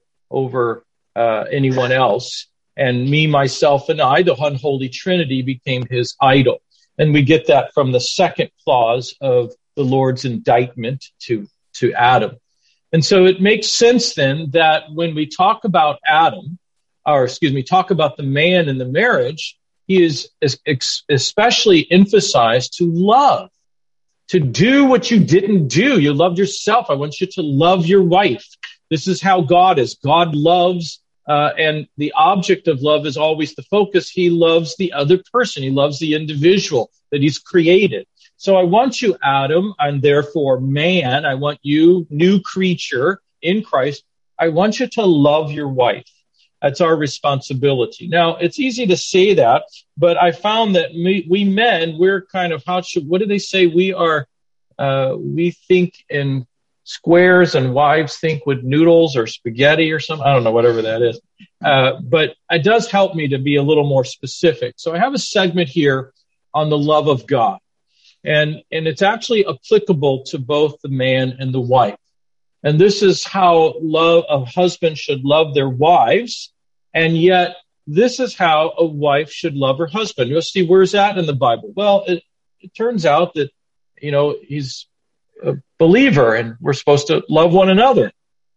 anyone else. And me, myself, and I, the unholy Trinity, became his idol. And we get that from the second clause of the Lord's indictment to Adam. And so it makes sense then that when we talk about talk about the man in the marriage, he is especially emphasized to love, to do what you didn't do. You loved yourself. I want you to love your wife. This is how God is. God loves, and the object of love is always the focus. He loves the other person. He loves the individual that he's created. So I want you, Adam, and therefore man, I want you, new creature in Christ, I want you to love your wife. That's our responsibility. Now, it's easy to say that, but I found that we men, we're kind of, what do they say? We think in squares and wives think with noodles or spaghetti or something. I don't know, whatever that is. But it does help me to be a little more specific. So I have a segment here on the love of God. And it's actually applicable to both the man and the wife. And this is how a husband should love their wives. And yet this is how a wife should love her husband. You'll see, where's that in the Bible? Well, it turns out that, he's a believer and we're supposed to love one another.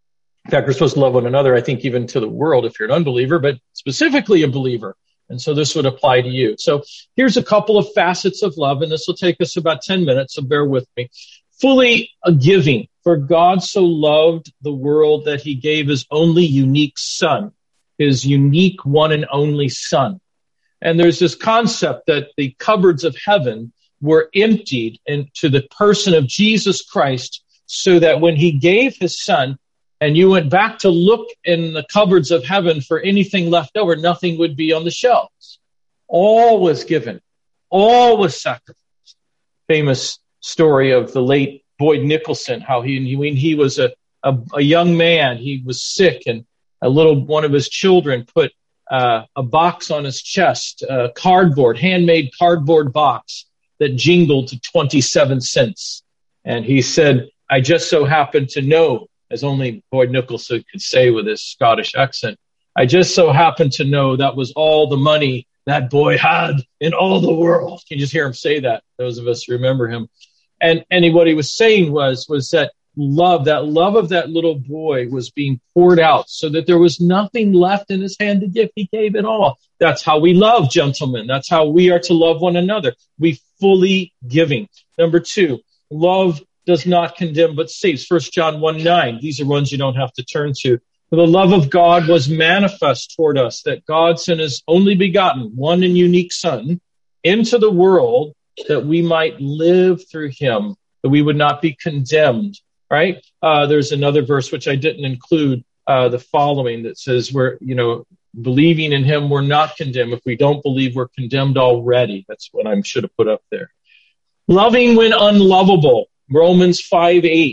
In fact, we're supposed to love one another, I think, even to the world if you're an unbeliever, but specifically a believer. And so this would apply to you. So here's a couple of facets of love, and this will take us about 10 minutes, so bear with me. Fully giving. For God so loved the world that he gave his only unique son, his unique one and only son. And there's this concept that the cupboards of heaven were emptied into the person of Jesus Christ, so that when he gave his son, and you went back to look in the cupboards of heaven for anything left over, nothing would be on the shelves. All was given. All was sacrificed. Famous story of the late Boyd Nicholson, how when he was a young man, he was sick, and one of his children put a box on his chest, a handmade cardboard box that jingled to 27 cents. And he said, I just so happen to know, as only Boyd Nicholson could say with his Scottish accent, I just so happen to know that was all the money that boy had in all the world. You can just hear him say that, those of us who remember him. And what he was saying was that love of that little boy was being poured out so that there was nothing left in his hand to give. He gave it all. That's how we love, gentlemen. That's how we are to love one another. We fully giving. Number 2, love does not condemn but saves. 1 John 1:9. These are ones you don't have to turn to. For the love of God was manifest toward us, that God sent his only begotten, one and unique Son, into the world that we might live through him, that we would not be condemned. Right? There's another verse which I didn't include, the following, that says we're, believing in him, we're not condemned. If we don't believe, we're condemned already. That's what I should have put up there. Loving when unlovable. Romans 5:8.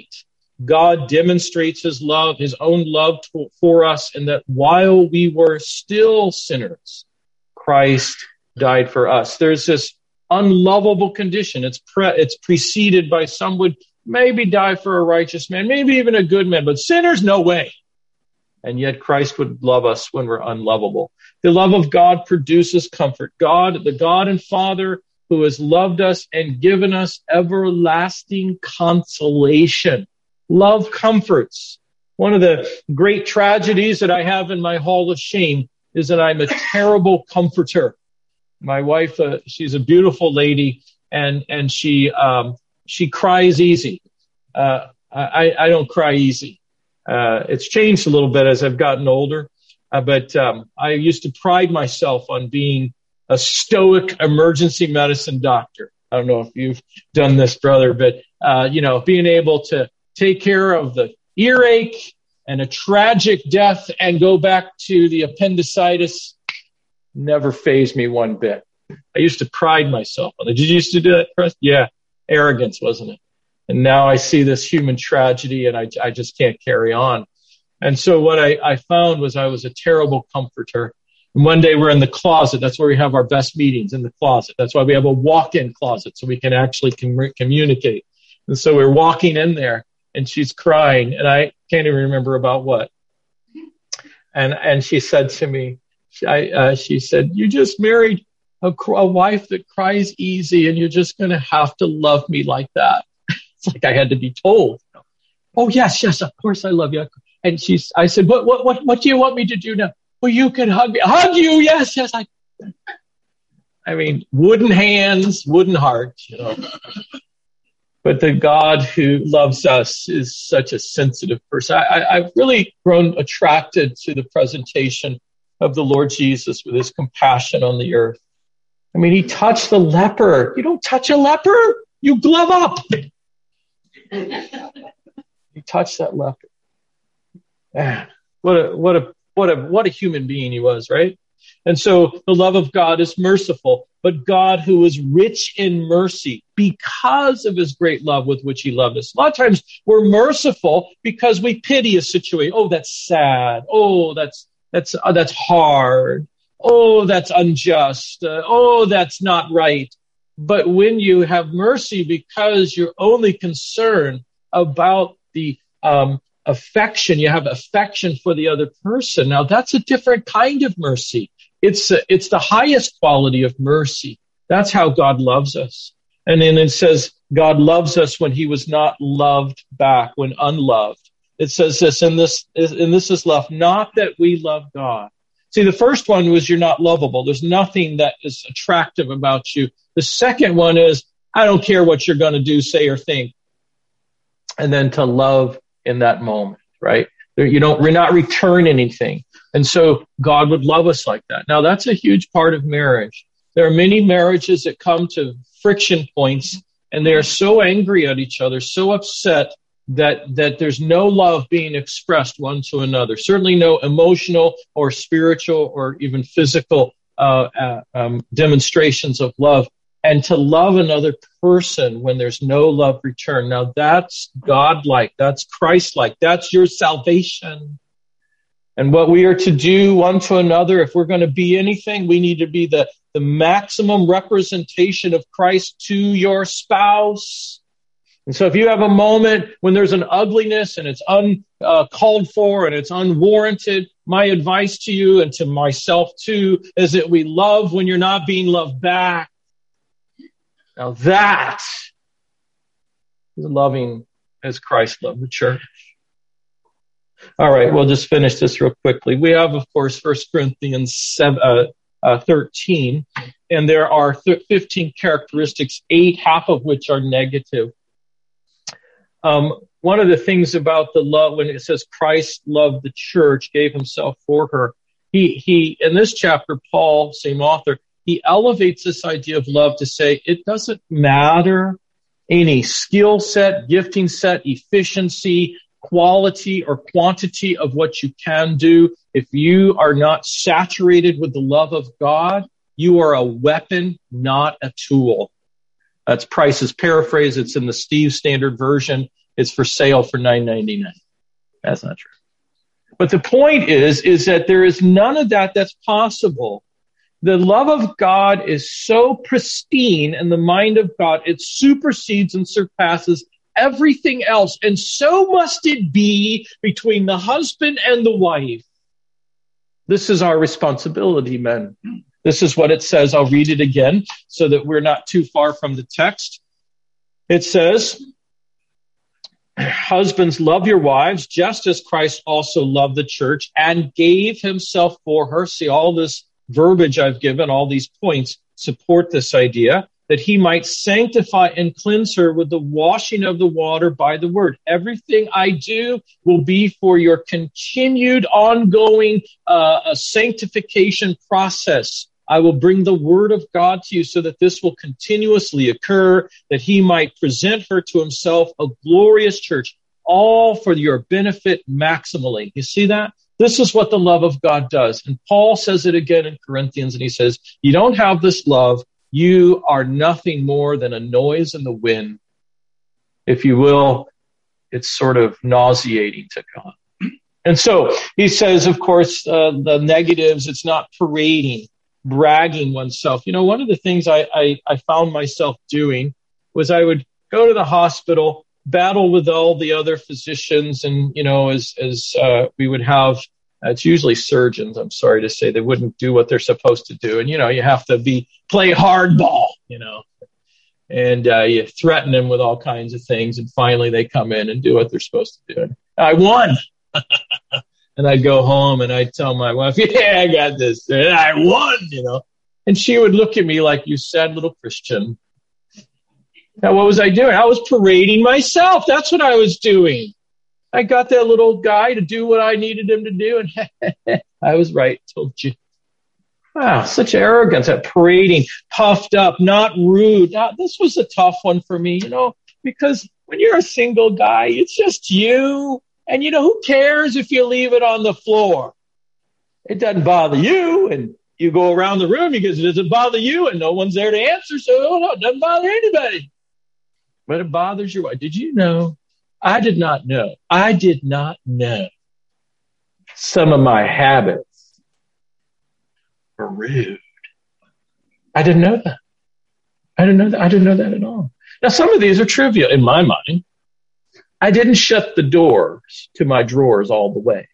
God demonstrates his love, his own love for us, and that while we were still sinners, Christ died for us. There's this unlovable condition. It's preceded by some would maybe die for a righteous man, maybe even a good man, but sinners, no way. And yet Christ would love us when we're unlovable. The love of God produces comfort. God, the God and Father, who has loved us and given us everlasting consolation. Love comforts. One of the great tragedies that I have in my hall of shame is that I'm a terrible comforter. My wife, she's a beautiful lady, and she she cries easy. I don't cry easy. It's changed a little bit as I've gotten older, but I used to pride myself on being a stoic emergency medicine doctor. I don't know if you've done this, brother, but being able to take care of the earache and a tragic death and go back to the appendicitis never fazed me one bit. I used to pride myself on it. Did you used to do that, Chris? Yeah. Arrogance, wasn't it? And now I see this human tragedy and I just can't carry on. And so what I found was I was a terrible comforter. And one day we're in the closet. That's where we have our best meetings, in the closet. That's why we have a walk-in closet so we can actually communicate. And so we're walking in there and she's crying and I can't even remember about what. And she said to me, she said, "You just married a wife that cries easy and you're just going to have to love me like that." It's like I had to be told. "Oh, yes, of course I love you." And I said, what do you want me to do now? "Well, you can hug me." "Hug you? Yes. I mean, wooden hands, wooden heart, But the God who loves us is such a sensitive person. I've really grown attracted to the presentation of the Lord Jesus with his compassion on the earth. I mean, he touched the leper. You don't touch a leper. You glove up. He touched that leper. Man, what a human being he was, right? And so the love of God is merciful, but God, who is rich in mercy because of his great love with which he loved us. A lot of times we're merciful because we pity a situation. "Oh, that's sad. Oh, that's hard. Oh, that's unjust. Oh, that's not right." But when you have mercy because you're only concerned about the affection, you have affection for the other person. Now that's a different kind of mercy. It's the highest quality of mercy. That's how God loves us. And then it says God loves us when he was not loved back, when unloved. It says this, and this is love, not that we love God. See, the first one was you're not lovable. There's nothing that is attractive about you. The second one is, I don't care what you're going to do, say, or think. And then to love in that moment, right? We're not return anything. And so God would love us like that. Now, that's a huge part of marriage. There are many marriages that come to friction points, and they are so angry at each other, so upset that there's no love being expressed one to another. Certainly no emotional or spiritual or even physical demonstrations of love. And to love another person when there's no love returned. Now that's God-like. That's Christ-like. That's your salvation. And what we are to do one to another, if we're going to be anything, we need to be the maximum representation of Christ to your spouse. And so if you have a moment when there's an ugliness and it's uncalled for and it's unwarranted, my advice to you and to myself too is that we love when you're not being loved back. Now that is loving as Christ loved the church. All right, we'll just finish this real quickly. We have, of course, 1 Corinthians 13, and there are 15 characteristics, 8, half of which are negative. One of the things about the love, when it says Christ loved the church, gave himself for her, he in this chapter, Paul, same author, he elevates this idea of love to say it doesn't matter any skill set, gifting set, efficiency, quality or quantity of what you can do. If you are not saturated with the love of God, you are a weapon, not a tool. That's Price's paraphrase. It's in the Steve Standard Version. It's for sale for $9.99. That's not true. But the point is that there is none of that that's possible. The love of God is so pristine in the mind of God, it supersedes and surpasses everything else. And so must it be between the husband and the wife. This is our responsibility, men. This is what it says. I'll read it again so that we're not too far from the text. It says, husbands, love your wives, just as Christ also loved the church and gave himself for her. See, all this verbiage I've given, all these points support this idea. that he might sanctify and cleanse her with the washing of the water by the word. Everything I do will be for your continued ongoing sanctification process. I will bring the word of God to you so that this will continuously occur, that he might present her to himself a glorious church, all for your benefit maximally. You see that? This is what the love of God does. And Paul says it again in Corinthians, and he says, you don't have this love. You are nothing more than a noise in the wind. If you will, it's sort of nauseating to God. And so he says, of course, the negatives, it's not parading, bragging oneself. You know, one of the things I found myself doing was I would go to the hospital, battle with all the other physicians, and, you know, as we would have, it's usually surgeons, I'm sorry to say, they wouldn't do what they're supposed to do. And, you know, you have to play hardball, you know, and you threaten them with all kinds of things. And finally they come in and do what they're supposed to do. And I won. And I'd go home and I'd tell my wife, yeah, I got this. And I won, you know. And she would look at me like, you sad little Christian. Now, what was I doing? I was parading myself. That's what I was doing. I got that little guy to do what I needed him to do, and I was right, told you. Wow, such arrogance, that parading, puffed up, not rude. Now, this was a tough one for me, you know, because when you're a single guy, it's just you. And, you know, who cares if you leave it on the floor? It doesn't bother you, and you go around the room because it doesn't bother you, and no one's there to answer, so it doesn't bother anybody. But it bothers your wife. Did you know? I did not know. I did not know some of my habits were rude. I didn't know that. I didn't know that at all. Now, some of these are trivial in my mind. I didn't shut the doors to my drawers all the way.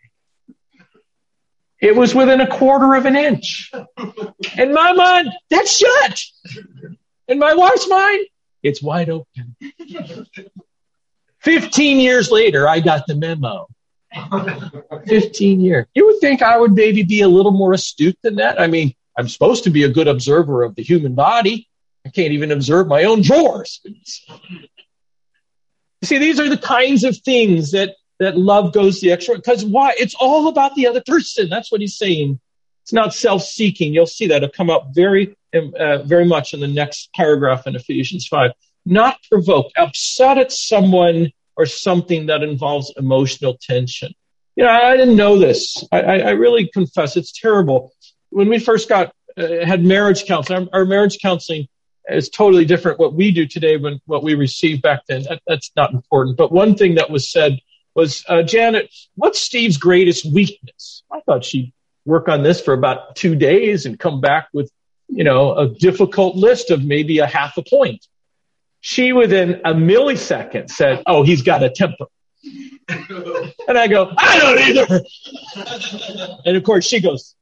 It was within a quarter of an inch. In my mind, that's shut. In my wife's mind, it's wide open. 15 years later, I got the memo. 15 years. You would think I would maybe be a little more astute than that. I mean, I'm supposed to be a good observer of the human body. I can't even observe my own drawers. You see, these are the kinds of things that love goes the extra. Because why? It's all about the other person. That's what he's saying. It's not self-seeking. You'll see that. It'll come up very much in the next paragraph in Ephesians 5. Not provoked, upset at someone or something that involves emotional tension. You know, I didn't know this. I really confess it's terrible. When we first had marriage counseling, our marriage counseling is totally different what we do today than what we received back then. That's not important. But one thing that was said was, Janet, what's Steve's greatest weakness? I thought she'd work on this for about 2 days and come back with, you know, a difficult list of maybe a half a point. She, within a millisecond, said, oh, he's got a temper. And I go, I don't either. And, of course, she goes,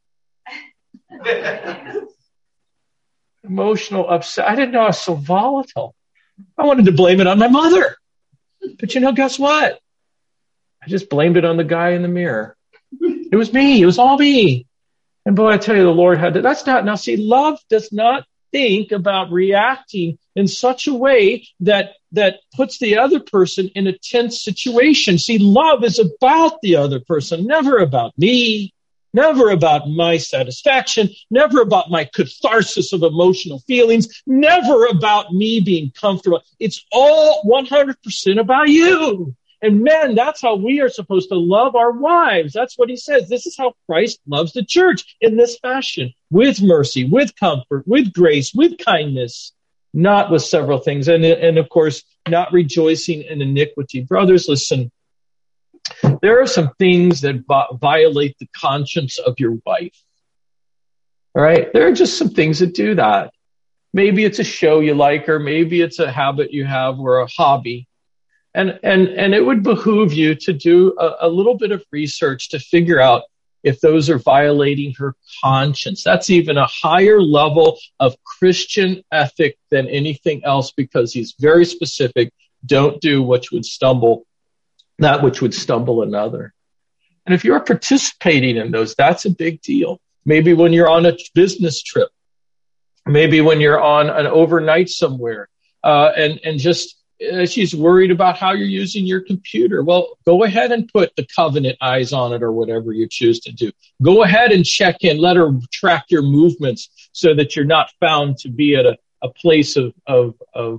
emotional upset. I didn't know I was so volatile. I wanted to blame it on my mother. But, you know, guess what? I just blamed it on the guy in the mirror. It was me. It was all me. And, boy, I tell you, the Lord had to. That's not. Now, see, love does not think about reacting in such a way that puts the other person in a tense situation. See, love is about the other person, never about me, never about my satisfaction, never about my catharsis of emotional feelings, never about me being comfortable. It's all 100% about you. And men, that's how we are supposed to love our wives. That's what he says. This is how Christ loves the church, in this fashion, with mercy, with comfort, with grace, with kindness, not with several things. And of course, not rejoicing in iniquity. Brothers, listen, there are some things that violate the conscience of your wife. All right? There are just some things that do that. Maybe it's a show you like, or maybe it's a habit you have or a hobby. And it would behoove you to do a little bit of research to figure out if those are violating her conscience. That's even a higher level of Christian ethic than anything else, because he's very specific. Don't do which would stumble, that which would stumble another. And if you're participating in those, that's a big deal. Maybe when you're on a business trip Maybe when you're on an overnight somewhere, and just she's worried about how you're using your computer. Well, go ahead and put the covenant eyes on it or whatever you choose to do. Go ahead and check in. Let her track your movements so that you're not found to be at a place of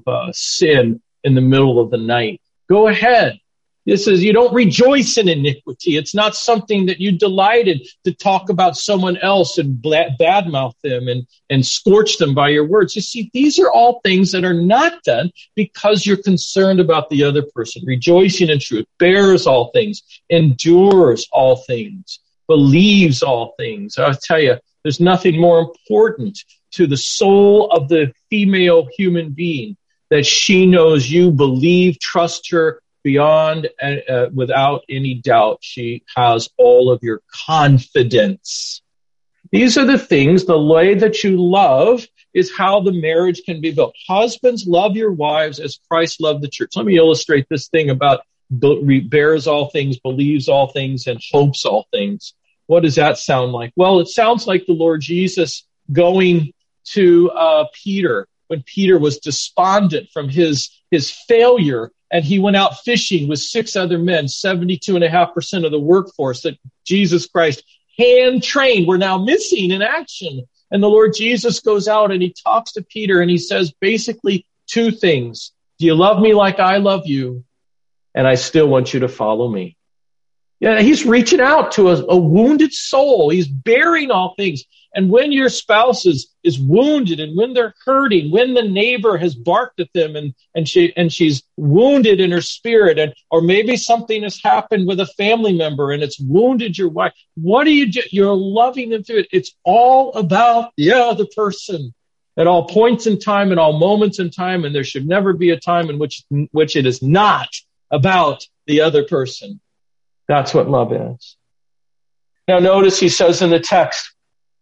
sin in the middle of the night. Go ahead. This is, you don't rejoice in iniquity. It's not something that you delighted to talk about someone else and badmouth them and scorch them by your words. You see, these are all things that are not done because you're concerned about the other person. Rejoicing in truth, bears all things, endures all things, believes all things. I'll tell you, there's nothing more important to the soul of the female human being that she knows you believe, trust her, beyond, without any doubt. She has all of your confidence. These are the things, the way that you love is how the marriage can be built. Husbands, love your wives as Christ loved the church. Let me illustrate this thing about bears all things, believes all things, and hopes all things. What does that sound like? Well, it sounds like the Lord Jesus going to Peter when Peter was despondent from his failure. And he went out fishing with 6 other men, 72.5% of the workforce that Jesus Christ hand-trained were now missing in action. And the Lord Jesus goes out and he talks to Peter and he says basically 2 things. Do you love me like I love you? And I still want you to follow me. Yeah, he's reaching out to a wounded soul. He's bearing all things. And when your spouse is wounded and when they're hurting, when the neighbor has barked at them and she's wounded in her spirit, or maybe something has happened with a family member and it's wounded your wife, what do you do? You're loving them through it. It's all about the other person at all points in time and all moments in time, and there should never be a time in which it is not about the other person. That's what love is. Now notice he says in the text,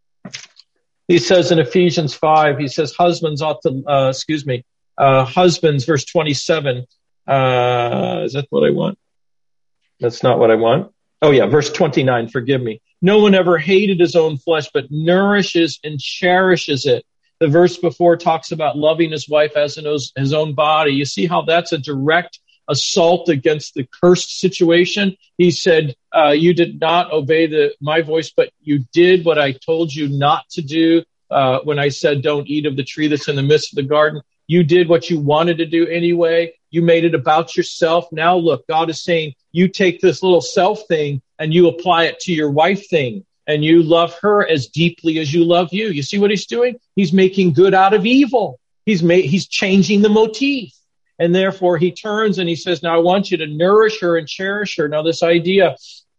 he says in Ephesians 5, he says husbands ought to, husbands, verse 27. Is that what I want? That's not what I want. Oh yeah, verse 29, forgive me. No one ever hated his own flesh, but nourishes and cherishes it. The verse before talks about loving his wife as in his own body. You see how that's a direct assault against the cursed situation. He said, you did not obey my voice, but you did what I told you not to do. When I said, don't eat of the tree that's in the midst of the garden, you did what you wanted to do anyway. You made it about yourself. Now look, God is saying, you take this little self thing and you apply it to your wife thing, and you love her as deeply as you love you. You see what he's doing? He's making good out of evil. He's changing the motif. And therefore he turns and he says, now I want you to nourish her and cherish her. Now this idea,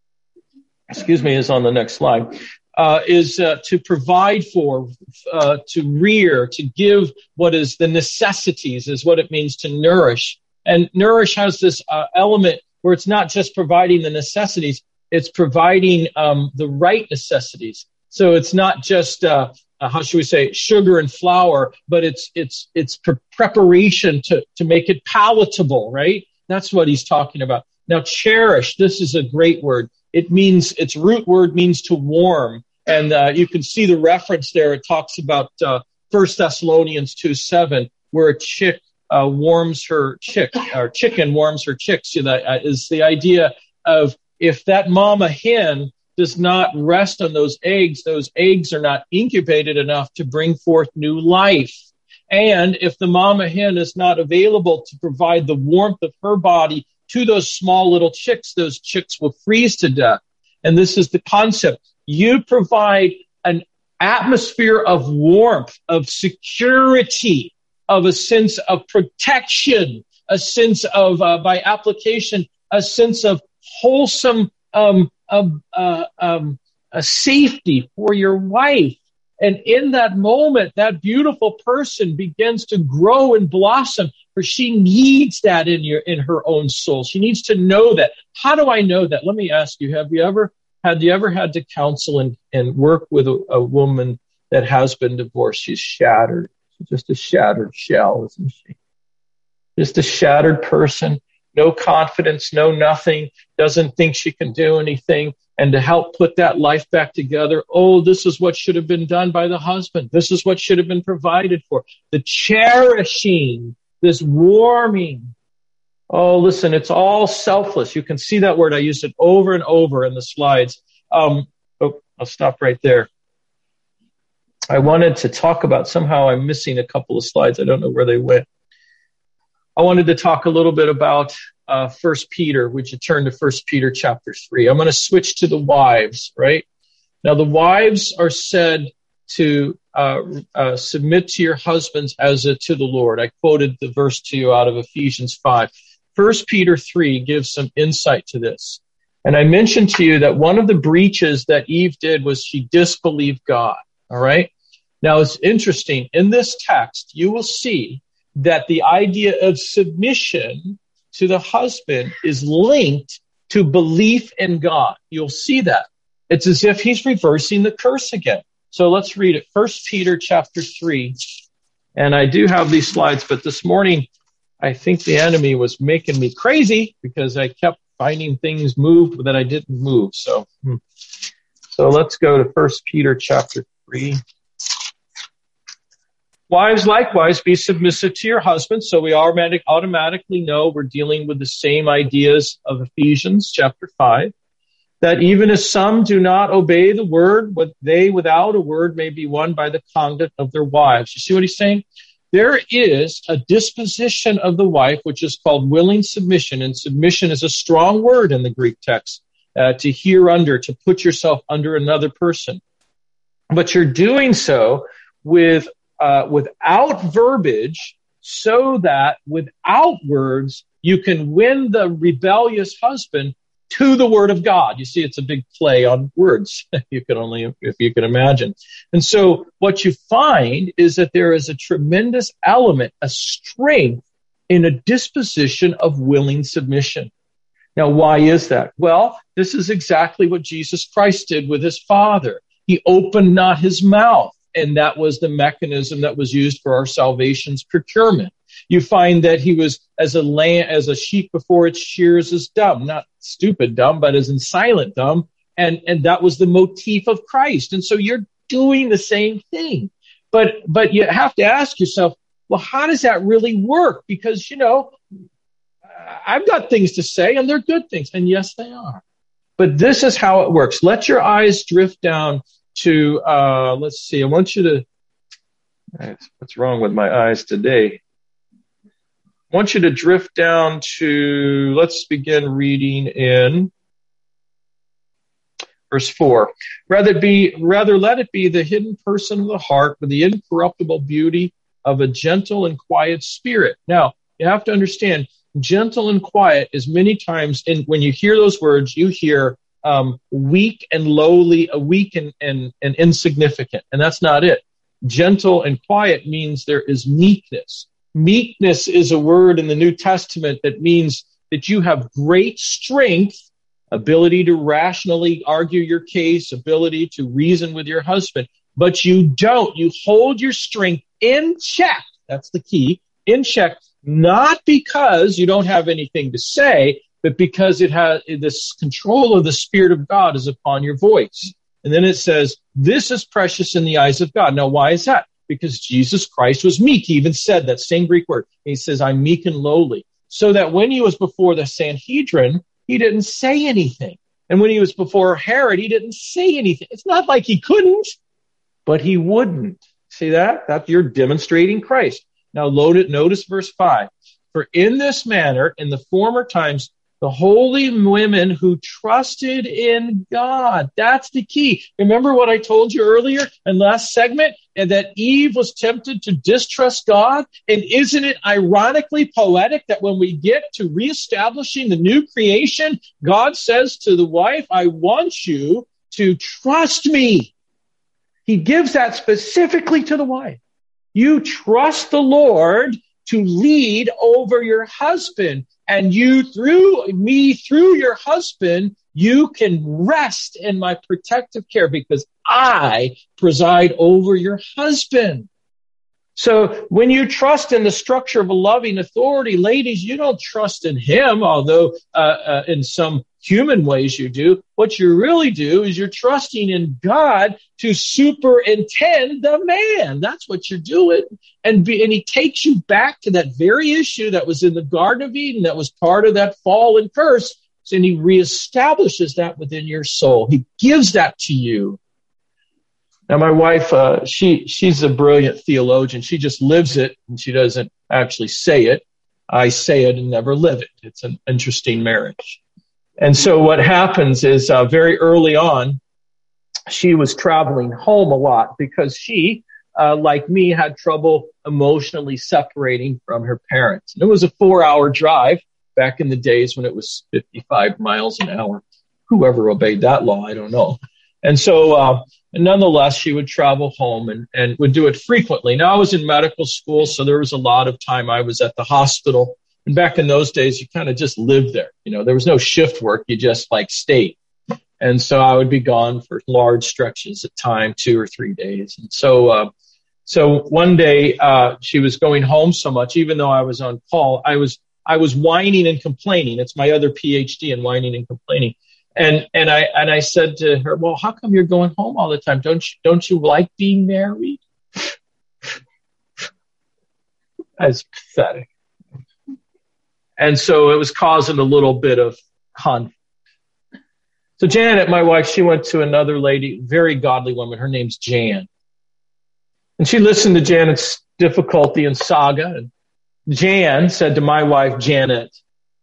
is on the next slide, is to provide for, to rear, to give what is the necessities is what it means to nourish. And nourish has this element where it's not just providing the necessities, it's providing the right necessities. So it's not just how should we say, sugar and flour, but it's preparation to make it palatable, right? That's what he's talking about. Now, cherish, this is a great word. It means, its root word means to warm. And you can see the reference there. It talks about 1 Thessalonians 2:7, where a chick warms her chick, or chicken warms her chicks. That is the idea of if that mama hen does not rest on those eggs are not incubated enough to bring forth new life. And if the mama hen is not available to provide the warmth of her body to those small little chicks, those chicks will freeze to death. And this is the concept. You provide an atmosphere of warmth, of security, of a sense of protection, a sense of, by application, a sense of wholesome a safety for your wife. And in that moment, that beautiful person begins to grow and blossom, for she needs that in her own soul. She needs to know that. How do I know that? Let me ask you, have you ever had to counsel and work with a woman that has been divorced? She's shattered. She's just a shattered shell, isn't she? Just a shattered person. no confidence, no nothing, doesn't think she can do anything. And to help put that life back together, oh, this is what should have been done by the husband. This is what should have been provided for. The cherishing, this warming. Oh, listen, it's all selfless. You can see that word. I used it over and over in the slides. I'll stop right there. I wanted to talk about, somehow I'm missing a couple of slides. I don't know where they went. I wanted to talk a little bit about 1 Peter. Would you turn to 1 Peter chapter 3? I'm going to switch to the wives, right? Now, the wives are said to submit to your husbands as to the Lord. I quoted the verse to you out of Ephesians 5. 1 Peter 3 gives some insight to this. And I mentioned to you that one of the breaches that Eve did was she disbelieved God, all right? Now, it's interesting. In this text, you will see that the idea of submission to the husband is linked to belief in God. You'll see that. It's as if he's reversing the curse again. So let's read it. 1 Peter chapter 3. And I do have these slides, but this morning, I think the enemy was making me crazy because I kept finding things moved that I didn't move. So let's go to 1 Peter chapter 3. Wives, likewise, be submissive to your husbands. So we automatically know we're dealing with the same ideas of Ephesians chapter 5. That even as some do not obey the word, but they without a word may be won by the conduct of their wives. You see what he's saying? There is a disposition of the wife, which is called willing submission. And submission is a strong word in the Greek text, to hear under, to put yourself under another person. But you're doing so without verbiage, so that without words, you can win the rebellious husband to the word of God. You see, it's a big play on words, if you can imagine. And so what you find is that there is a tremendous element, a strength in a disposition of willing submission. Now, why is that? Well, this is exactly what Jesus Christ did with his Father. He opened not his mouth, and that was the mechanism that was used for our salvation's procurement. You find that he was as a sheep before its shears is dumb, not stupid dumb, but as in silent dumb. And that was the motif of Christ. And so you're doing the same thing. But you have to ask yourself, well, how does that really work? Because, I've got things to say and they're good things. And yes, they are. But this is how it works. Let your eyes drift down to, let's see, I want you to, what's wrong with my eyes today? I want you to drift down to, let's begin reading in verse 4. Rather let it be the hidden person of the heart with the incorruptible beauty of a gentle and quiet spirit. Now, you have to understand, gentle and quiet is many times, when you hear those words, you hear weak and lowly, weak and insignificant. And that's not it. Gentle and quiet means there is meekness. Meekness is a word in the New Testament that means that you have great strength, ability to rationally argue your case, ability to reason with your husband, but you hold your strength in check. That's the key, in check, not because you don't have anything to say, but because it has this control of the Spirit of God is upon your voice. And then it says, this is precious in the eyes of God. Now, why is that? Because Jesus Christ was meek. He even said that same Greek word. He says, I'm meek and lowly. So that when he was before the Sanhedrin, he didn't say anything. And when he was before Herod, he didn't say anything. It's not like he couldn't, but he wouldn't. See that? That you're demonstrating Christ. Now notice verse 5. For in this manner, in the former times, the holy women who trusted in God. That's the key. Remember what I told you earlier in last segment? And that Eve was tempted to distrust God? And isn't it ironically poetic that when we get to reestablishing the new creation, God says to the wife, I want you to trust me. He gives that specifically to the wife. You trust the Lord to lead over your husband. And you, through your husband, you can rest in my protective care because I preside over your husband. So when you trust in the structure of a loving authority, ladies, you don't trust in him, although in some human ways you do. What you really do is you're trusting in God to superintend the man. That's what you're doing. And he takes you back to that very issue that was in the Garden of Eden, that was part of that fall and curse. And he reestablishes that within your soul. He gives that to you. Now, my wife, she's a brilliant theologian. She just lives it, and she doesn't actually say it. I say it and never live it. It's an interesting marriage. And so what happens is very early on, she was traveling home a lot because she, like me, had trouble emotionally separating from her parents. And it was a 4-hour drive back in the days when it was 55 miles an hour. Whoever obeyed that law, I don't know. And so, nonetheless, she would travel home and would do it frequently. Now, I was in medical school, so there was a lot of time I was at the hospital. And back in those days, you kind of just lived there. You know, there was no shift work. You just stayed. And so I would be gone for large stretches of time, 2 or 3 days. And so one day, she was going home so much, even though I was on call, I was whining and complaining. It's my other PhD in whining and complaining. And I said to her, well, how come you're going home all the time? Don't you like being married? That's pathetic. And so it was causing a little bit of conflict. So Janet, my wife, she went to another lady, very godly woman. Her name's Jan. And she listened to Janet's difficulty and saga. And Jan said to my wife, Janet,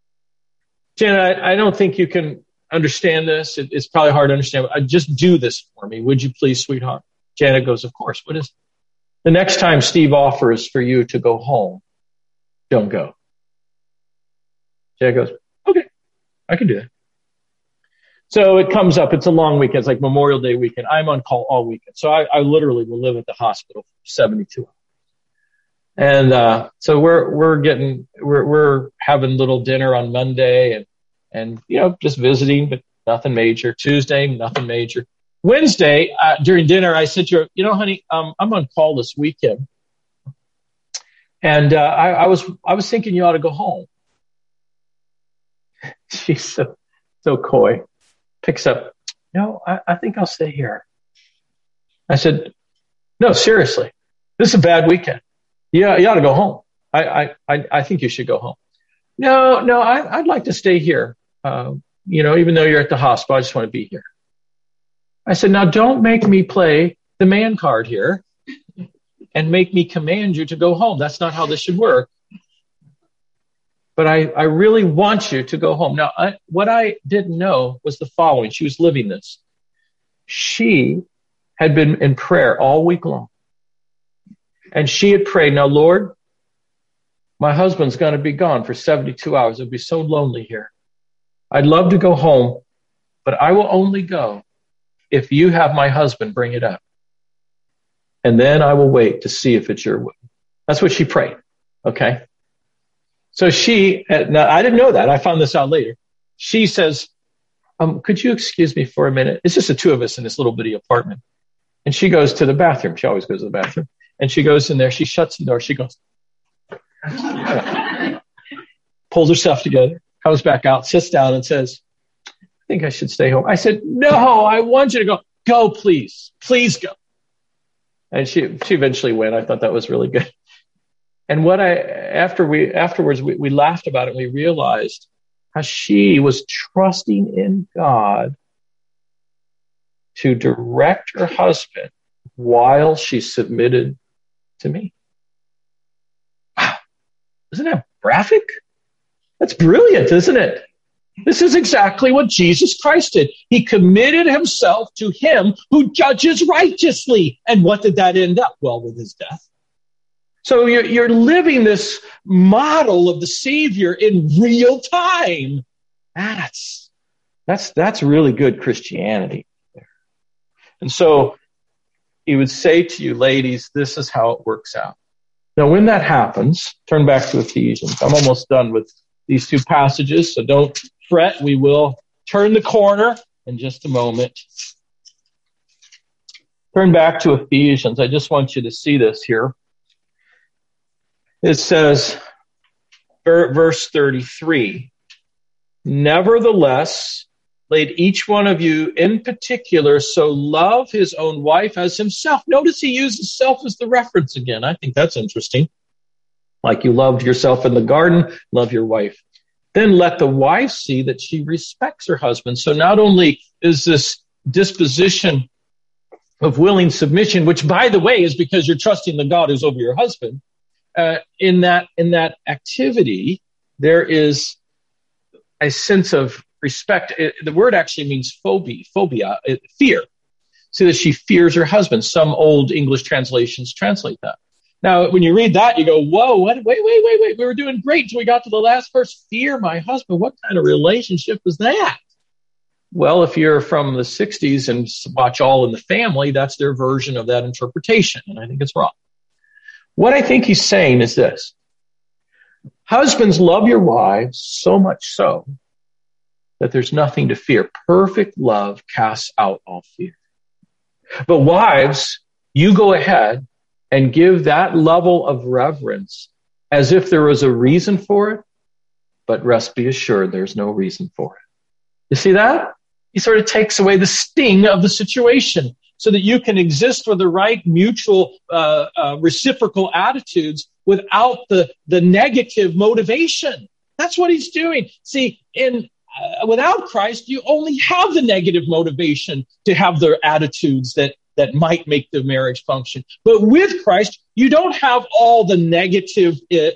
I don't think you can understand this. It's probably hard to understand. Just do this for me. Would you please, sweetheart? Janet goes, of course. What is it? The next time Steve offers for you to go home, don't go. Janet goes, okay, I can do that. So it comes up. It's a long weekend. It's like Memorial Day weekend. I'm on call all weekend. So I literally will live at the hospital for 72 hours. And so we're having little dinner on Monday and just visiting, but nothing major. Tuesday, nothing major. Wednesday, during dinner, I said to her, honey, I'm on call this weekend. And I was thinking you ought to go home. She's so coy. Picks up, no, I think I'll stay here. I said, no, seriously, this is a bad weekend. Yeah, you ought to go home. I think you should go home. No, I'd like to stay here. Even though you're at the hospital, I just want to be here. I said, now don't make me play the man card here and make me command you to go home. That's not how this should work. But I really want you to go home. Now, what I didn't know was the following. She was living this. She had been in prayer all week long. And she had prayed, now, Lord, my husband's going to be gone for 72 hours. It'll be so lonely here. I'd love to go home, but I will only go if you have my husband bring it up. And then I will wait to see if it's your will. That's what she prayed. Okay. So now I didn't know that. I found this out later. She says, could you excuse me for a minute? It's just the two of us in this little bitty apartment. And she goes to the bathroom. She always goes to the bathroom. And she goes in there. She shuts the door. She goes, pulls herself together, comes back out, sits down and says, I think I should stay home. I said, no, I want you to go. Go, please. Please go. And she eventually went. I thought that was really good. And afterwards we laughed about it. And we realized how she was trusting in God to direct her husband while she submitted to me. Wow. Isn't that graphic? That's brilliant, isn't it? This is exactly what Jesus Christ did. He committed himself to him who judges righteously. And what did that end up? Well, with his death. So you're living this model of the Savior in real time. That's really good Christianity. And so he would say to you, ladies, this is how it works out. Now, when that happens, turn back to Ephesians. I'm almost done with these two passages, so don't fret. We will turn the corner in just a moment. Turn back to Ephesians. I just want you to see this here. It says, verse 33, nevertheless, let each one of you in particular so love his own wife as himself. Notice he uses self as the reference again. I think that's interesting. Like you loved yourself in the garden, love your wife. Then let the wife see that she respects her husband. So not only is this disposition of willing submission, which, by the way, is because you're trusting the God who's over your husband, in that activity, there is a sense of respect. The word actually means phobia, fear. So that she fears her husband. Some old English translations translate that. Now, when you read that, you go, whoa, what? Wait. We were doing great until we got to the last verse. Fear my husband. What kind of relationship is that? Well, if you're from the 60s and watch All in the Family, that's their version of that interpretation, and I think it's wrong. What I think he's saying is this. Husbands, love your wives so much so that there's nothing to fear. Perfect love casts out all fear. But wives, you go ahead and give that level of reverence as if there was a reason for it, but rest be assured there's no reason for it. You see that? He sort of takes away the sting of the situation so that you can exist with the right mutual reciprocal attitudes without the negative motivation. That's what he's doing. See, without Christ, you only have the negative motivation to have the attitudes that might make the marriage function. But with Christ, you don't have all the negative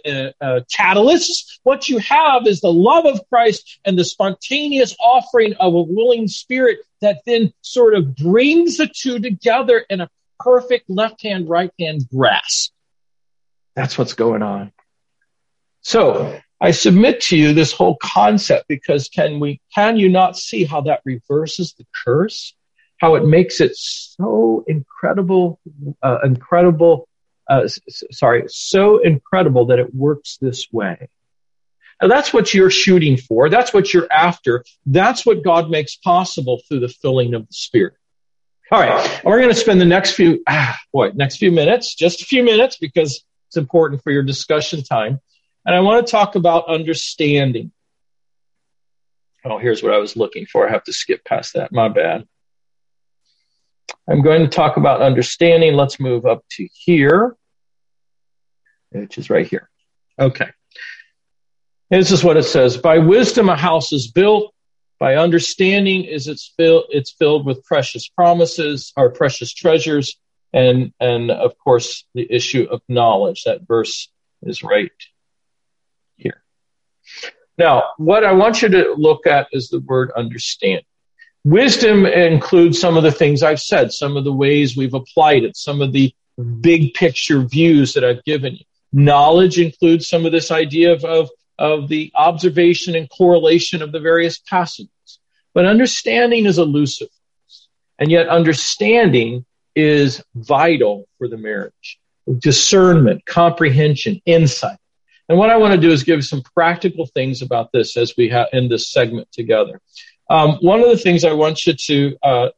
catalysts. What you have is the love of Christ and the spontaneous offering of a willing spirit that then sort of brings the two together in a perfect left-hand, right-hand grasp. That's what's going on. So I submit to you this whole concept because can you not see how that reverses the curse? How it makes it so incredible that it works this way. Now that's what you're shooting for. That's what you're after. That's what God makes possible through the filling of the Spirit. All right. And we're going to spend the next few minutes, just a few minutes, because it's important for your discussion time. And I want to talk about understanding. Oh, here's what I was looking for. I have to skip past that. My bad. I'm going to talk about understanding. Let's move up to here, which is right here. Okay. This is what it says. By wisdom, a house is built. By understanding, it's filled with precious promises, or precious treasures, and of course, the issue of knowledge. That verse is right here. Now, what I want you to look at is the word understand. Wisdom includes some of the things I've said, some of the ways we've applied it, some of the big picture views that I've given you. Knowledge includes some of this idea of the observation and correlation of the various passages. But understanding is elusive. And yet understanding is vital for the marriage. Discernment, comprehension, insight. And what I want to do is give some practical things about this as we have in this segment together. One of the things I want you to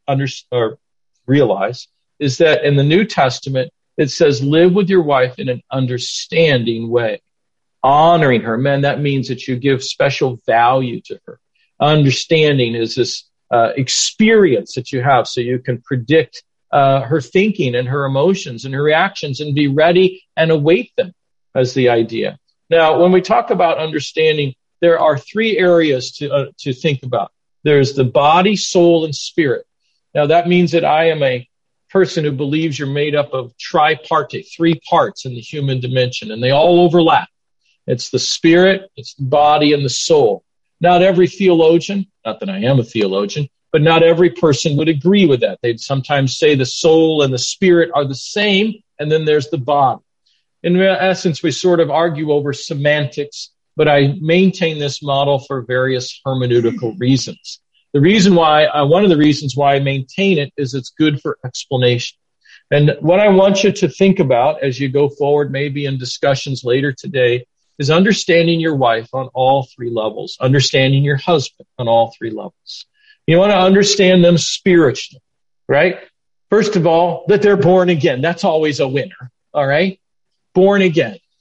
realize is that in the New Testament, it says, live with your wife in an understanding way, honoring her. Man, that means that you give special value to her. Understanding is this experience that you have so you can predict her thinking and her emotions and her reactions and be ready and await them as the idea. Now, when we talk about understanding, there are three areas to think about. There's the body, soul, and spirit. Now, that means that I am a person who believes you're made up of tripartite, three parts in the human dimension, and they all overlap. It's the spirit, it's the body, and the soul. Not every theologian, not that I am a theologian, but not every person would agree with that. They'd sometimes say the soul and the spirit are the same, and then there's the body. In essence, we sort of argue over semantics, but I maintain this model for various hermeneutical reasons. One of the reasons why I maintain it is it's good for explanation. And what I want you to think about as you go forward, maybe in discussions later today, is understanding your wife on all three levels, understanding your husband on all three levels. You want to understand them spiritually, right? First of all, that they're born again. That's always a winner, all right? Born again.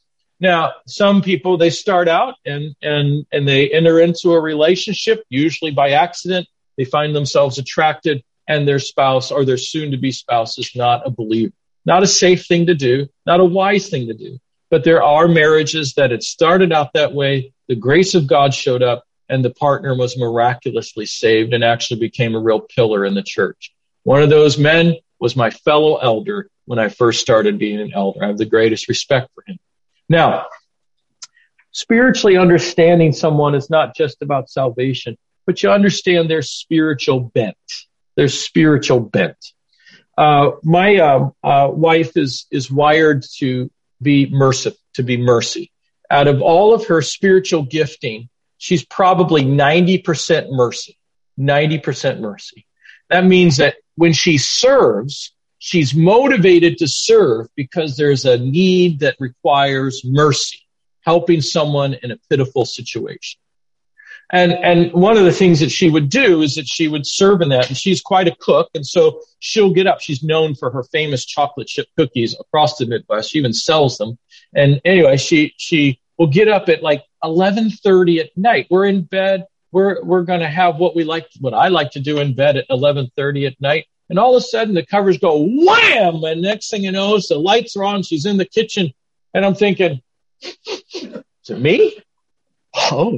Now, some people, they start out and they enter into a relationship, usually by accident. They find themselves attracted, and their spouse or their soon-to-be spouse is not a believer. Not a safe thing to do, not a wise thing to do. But there are marriages that it started out that way. The grace of God showed up, and the partner was miraculously saved and actually became a real pillar in the church. One of those men was my fellow elder when I first started being an elder. I have the greatest respect for him. Now, spiritually understanding someone is not just about salvation, but you understand their spiritual bent. Their spiritual bent. My wife is wired to be mercy. Out of all of her spiritual gifting, she's probably 90% mercy. 90% mercy. That means that when she serves, she's motivated to serve because there's a need that requires mercy, helping someone in a pitiful situation. And one of the things that she would do is that she would serve in that. And she's quite a cook. And so she'll get up. She's known for her famous chocolate chip cookies across the Midwest. She even sells them. And anyway, she will get up at like 11:30 at night. We're in bed. We're going to have what I like to do in bed at 11:30 at night. And all of a sudden the covers go wham. And next thing you know, the lights are on. She's in the kitchen. And I'm thinking, is it me? Oh.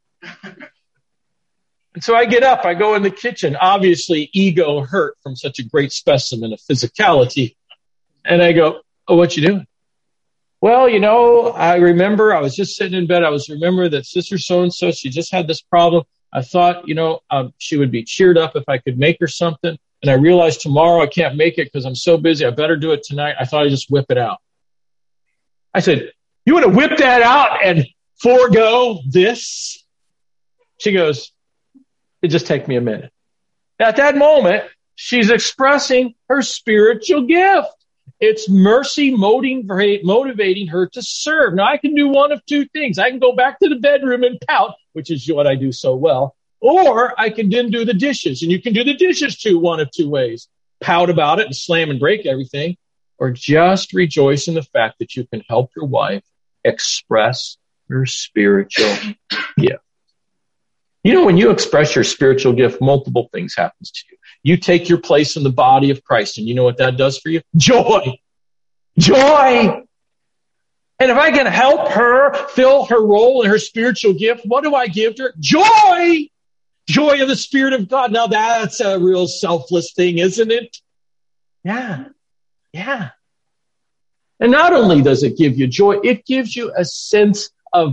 And so I get up, I go in the kitchen, obviously ego hurt from such a great specimen of physicality. And I go, oh, what you doing? Well, I remember I was just sitting in bed. Remember that sister so-and-so, she just had this problem. I thought, she would be cheered up if I could make her something. And I realized tomorrow I can't make it because I'm so busy. I better do it tonight. I thought I'd just whip it out. I said, you want to whip that out and forego this? She goes, it just take me a minute. At that moment, she's expressing her spiritual gift. It's mercy motivating her to serve. Now, I can do one of two things. I can go back to the bedroom and pout, which is what I do so well, or I can then do the dishes. And you can do the dishes too, one of two ways. Pout about it and slam and break everything, or just rejoice in the fact that you can help your wife express her spiritual gift. When you express your spiritual gift, multiple things happens to you. You take your place in the body of Christ, and you know what that does for you? Joy. Joy. And if I can help her fill her role in her spiritual gift, what do I give to her? Joy. Joy of the Spirit of God. Now that's a real selfless thing, isn't it? Yeah. Yeah. And not only does it give you joy, it gives you a sense of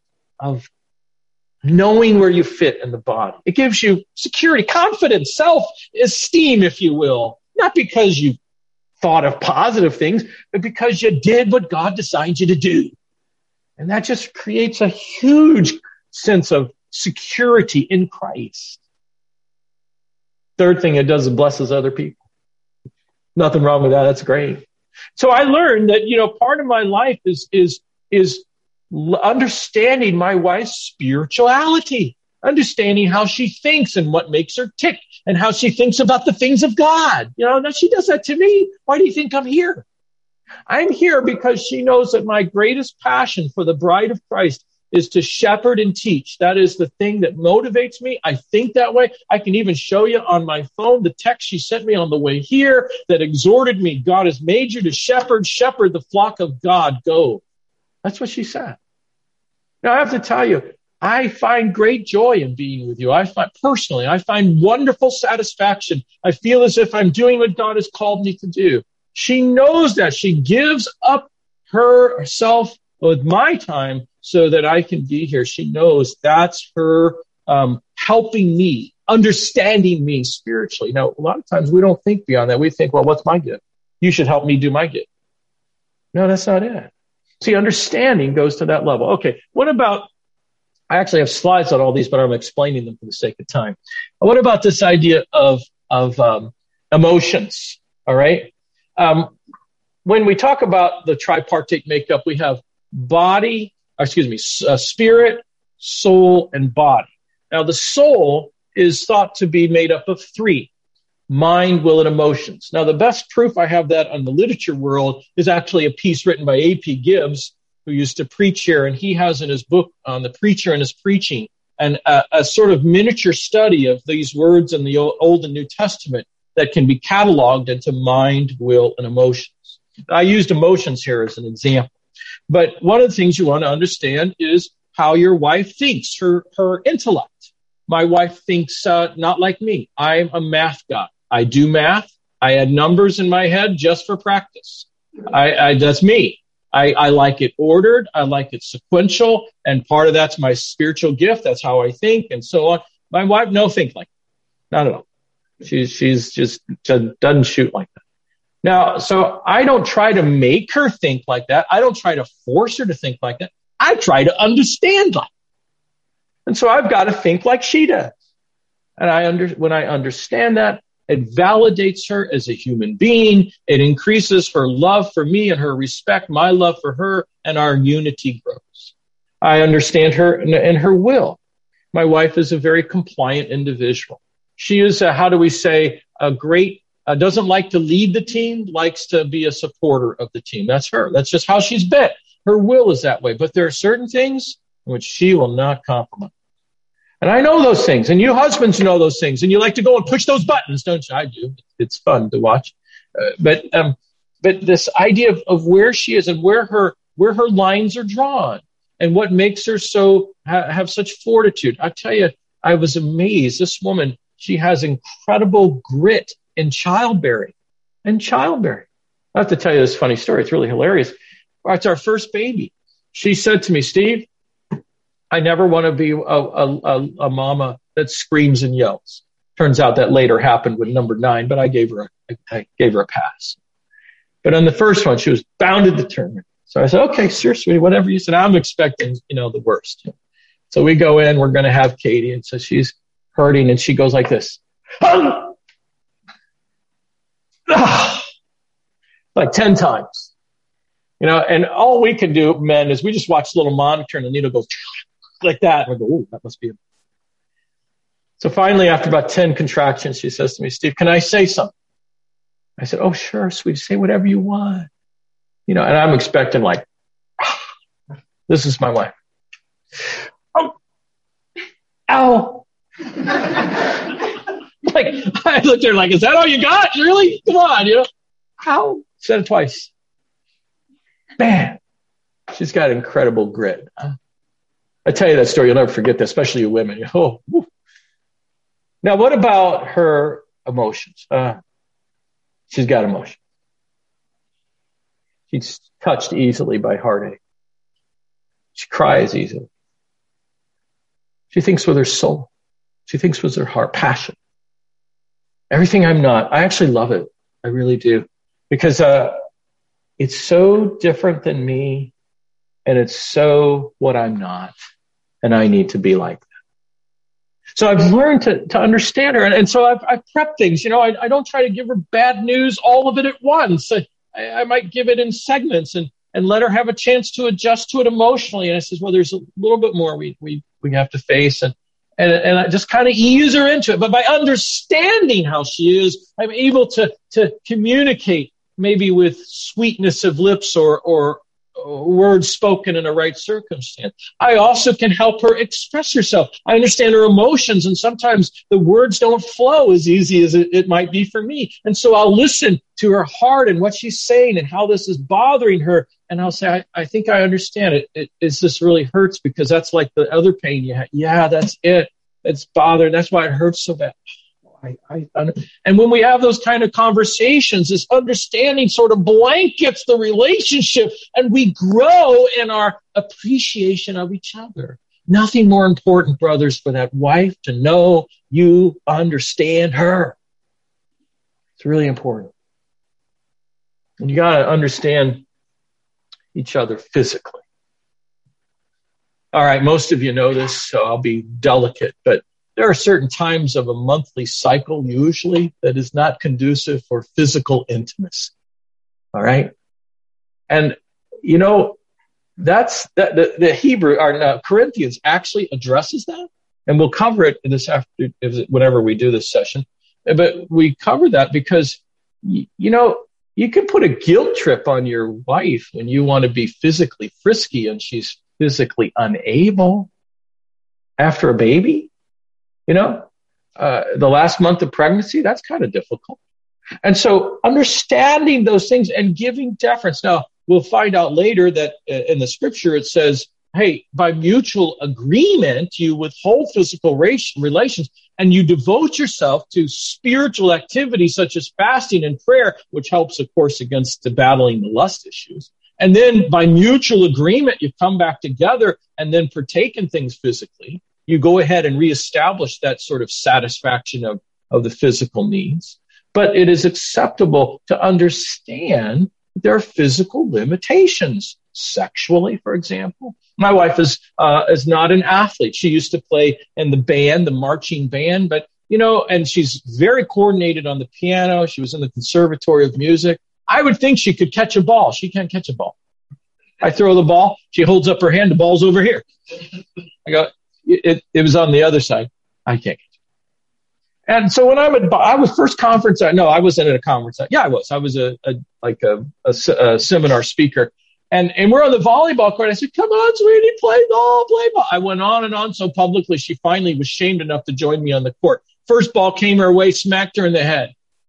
knowing where you fit in the body. It gives you security, confidence, self-esteem, if you will. Not because you thought of positive things, but because you did what God designed you to do. And that just creates a huge sense of security in Christ. Third thing it does, it blesses other people. Nothing wrong with that. That's great. So I learned that, part of my life is understanding my wife's spirituality, understanding how she thinks and what makes her tick and how she thinks about the things of God. Now she does that to me. Why do you think I'm here? I'm here because she knows that my greatest passion for the bride of Christ is to shepherd and teach. That is the thing that motivates me. I think that way. I can even show you on my phone the text she sent me on the way here that exhorted me. God has made you to shepherd the flock of God. Go. That's what she said. Now, I have to tell you, I find great joy in being with you. I find wonderful satisfaction. I feel as if I'm doing what God has called me to do. She knows that. She gives up herself with my time so that I can be here. She knows that's her helping me, understanding me spiritually. Now, a lot of times we don't think beyond that. We think, well, what's my gift? You should help me do my gift. No, that's not it. See, understanding goes to that level. Okay, what about, I actually have slides on all these, but I'm explaining them for the sake of time. What about this idea of emotions? All right. When we talk about the tripartite makeup, we have spirit, soul, and body. Now, the soul is thought to be made up of three: mind, will, and emotions. Now, the best proof I have that on the literature world is actually a piece written by A.P. Gibbs who used to preach here, and he has in his book on the preacher and his preaching, and a sort of miniature study of these words in the Old and New Testament that can be cataloged into mind, will, and emotions. I used emotions here as an example. But one of the things you want to understand is how your wife thinks, her intellect. My wife thinks not like me. I'm a math guy. I do math. I add numbers in my head just for practice. That's me. I like it ordered. I like it sequential. And part of that's my spiritual gift. That's how I think and so on. My wife, no think like that. Not at all. She's just doesn't shoot like that. Now, so I don't try to make her think like that. I don't try to force her to think like that. I try to understand like that. And so I've got to think like she does. And when I understand that, it validates her as a human being. It increases her love for me and her respect, my love for her, and our unity grows. I understand her and her will. My wife is a very compliant individual. She is, a great, doesn't like to lead the team, likes to be a supporter of the team. That's her. That's just how she's been. Her will is that way. But there are certain things in which she will not compromise. And I know those things, and you husbands know those things, and you like to go and push those buttons, don't you? I do. It's fun to watch. But this idea of where she is and where her lines are drawn and what makes her so have such fortitude. I tell you, I was amazed. This woman, she has incredible grit in childbearing. I have to tell you this funny story. It's really hilarious. It's our first baby. She said to me, Steve, I never want to be a mama that screams and yells. Turns out that later happened with number 9, but I gave her a pass. But on the first one, she was bound and determined. So I said, okay, sure, sweetie, whatever you said. I'm expecting, the worst. So we go in, we're going to have Katie. And so she's hurting and she goes like this. Like 10 times. And all we can do, men, is we just watch the little monitor and the needle goes like that. And we go, ooh, that must be it. So finally, after about 10 contractions, she says to me, Steve, can I say something? I said, oh, sure, sweetie, say whatever you want. And I'm expecting this is my wife. Oh, ow. I looked at her like, is that all you got? Really? Come on, Ow. Said it twice. Man, she's got incredible grit. I tell you that story, you'll never forget that, especially you women. Now, what about her emotions? She's got emotion. She's touched easily by heartache. She cries easily. She thinks with her soul. She thinks with her heart, passion. Everything I'm not. I actually love it. I really do. Because it's so different than me, and it's so what I'm not, and I need to be like that. So I've learned to understand her, and so I've prepped things. I don't try to give her bad news, all of it at once. I might give it in segments and let her have a chance to adjust to it emotionally. And I says, well, there's a little bit more we have to face, and I just kind of ease her into it. But by understanding how she is, I'm able to communicate maybe with sweetness of lips or words spoken in a right circumstance. I also can help her express herself. I understand her emotions, and sometimes the words don't flow as easy as it might be for me. And so I'll listen to her heart and what she's saying and how this is bothering her. And I'll say, I think I understand it. This really hurts because that's like the other pain you had. Yeah, that's it. It's bothering. That's why it hurts so bad. And when we have those kind of conversations, this understanding sort of blankets the relationship, and we grow in our appreciation of each other. Nothing more important, brothers, for that wife to know you understand her. It's really important. And you got to understand each other physically. All right, most of you know this, so I'll be delicate, but there are certain times of a monthly cycle, usually, that is not conducive for physical intimacy. All right? And, that's the Hebrew, or Corinthians actually addresses that. And we'll cover it in this whenever we do this session. But we cover that because, You can put a guilt trip on your wife when you want to be physically frisky and she's physically unable after a baby. The last month of pregnancy, that's kind of difficult. And so understanding those things and giving deference. Now, we'll find out later that in the scripture it says, hey, by mutual agreement, you withhold physical relations and you devote yourself to spiritual activities such as fasting and prayer, which helps, of course, against battling the lust issues. And then by mutual agreement, you come back together and then partake in things physically. You go ahead and reestablish that sort of satisfaction of the physical needs. But it is acceptable to understand there are physical limitations, sexually, for example. My wife is not an athlete. She used to play in the band, the marching band, but, and she's very coordinated on the piano. She was in the Conservatory of Music. I would think she could catch a ball. She can't catch a ball. I throw the ball. She holds up her hand. The ball's over here. I go, it was on the other side. I can't catch it. And so when I was first conference, I wasn't at a conference. I was. I was a seminar speaker. And we're on the volleyball court. I said, come on, sweetie, play ball. I went on and on so publicly, she finally was shamed enough to join me on the court. First ball came her way, smacked her in the head.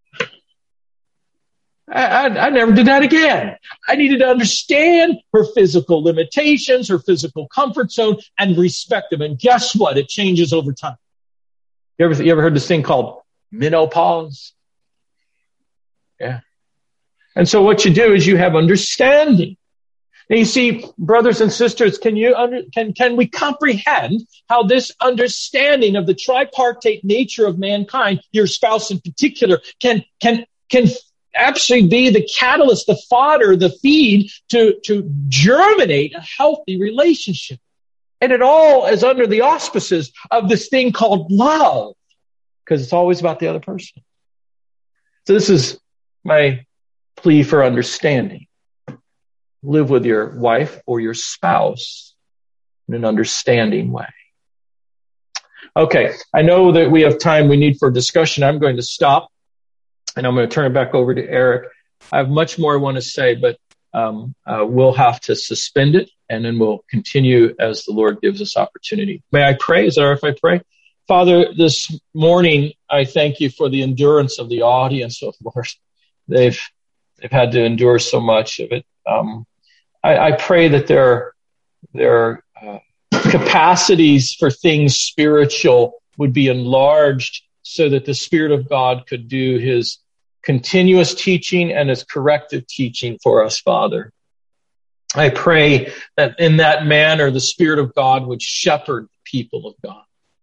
I never did that again. I needed to understand her physical limitations, her physical comfort zone, and respect them. And guess what? It changes over time. You ever heard this thing called menopause? Yeah. And so what you do is you have understanding. Now you see, brothers and sisters, can we comprehend how this understanding of the tripartite nature of mankind, your spouse in particular, can absolutely be the catalyst, the fodder, the feed to germinate a healthy relationship? And it all is under the auspices of this thing called love, because it's always about the other person. So this is my plea for understanding. Live with your wife or your spouse in an understanding way. Okay, I know that we have time we need for discussion. I'm going to stop, and I'm going to turn it back over to Eric. I have much more I want to say, but we'll have to suspend it, and then we'll continue as the Lord gives us opportunity. May I pray? Is that all right if I pray? Father, this morning, I thank you for the endurance of the audience, oh Lord. They've had to endure so much of it. I pray that their capacities for things spiritual would be enlarged so that the Spirit of God could do his continuous teaching and his corrective teaching for us, Father. I pray that in that manner, the Spirit of God would shepherd the people of God.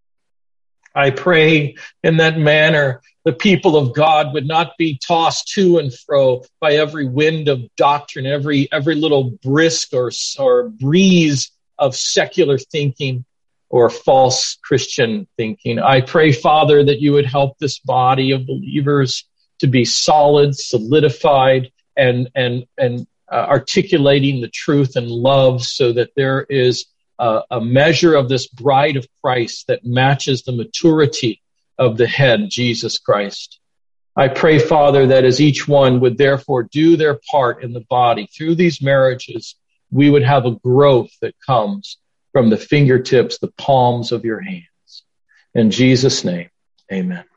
I pray in that manner, the people of God would not be tossed to and fro by every wind of doctrine, every little brisk or breeze of secular thinking or false Christian thinking. I pray, Father, that you would help this body of believers to be solid, solidified, and articulating the truth and love so that there is a measure of this bride of Christ that matches the maturity of the head, Jesus Christ. I pray, Father, that as each one would therefore do their part in the body through these marriages, we would have a growth that comes from the fingertips, the palms of your hands. In Jesus' name, amen.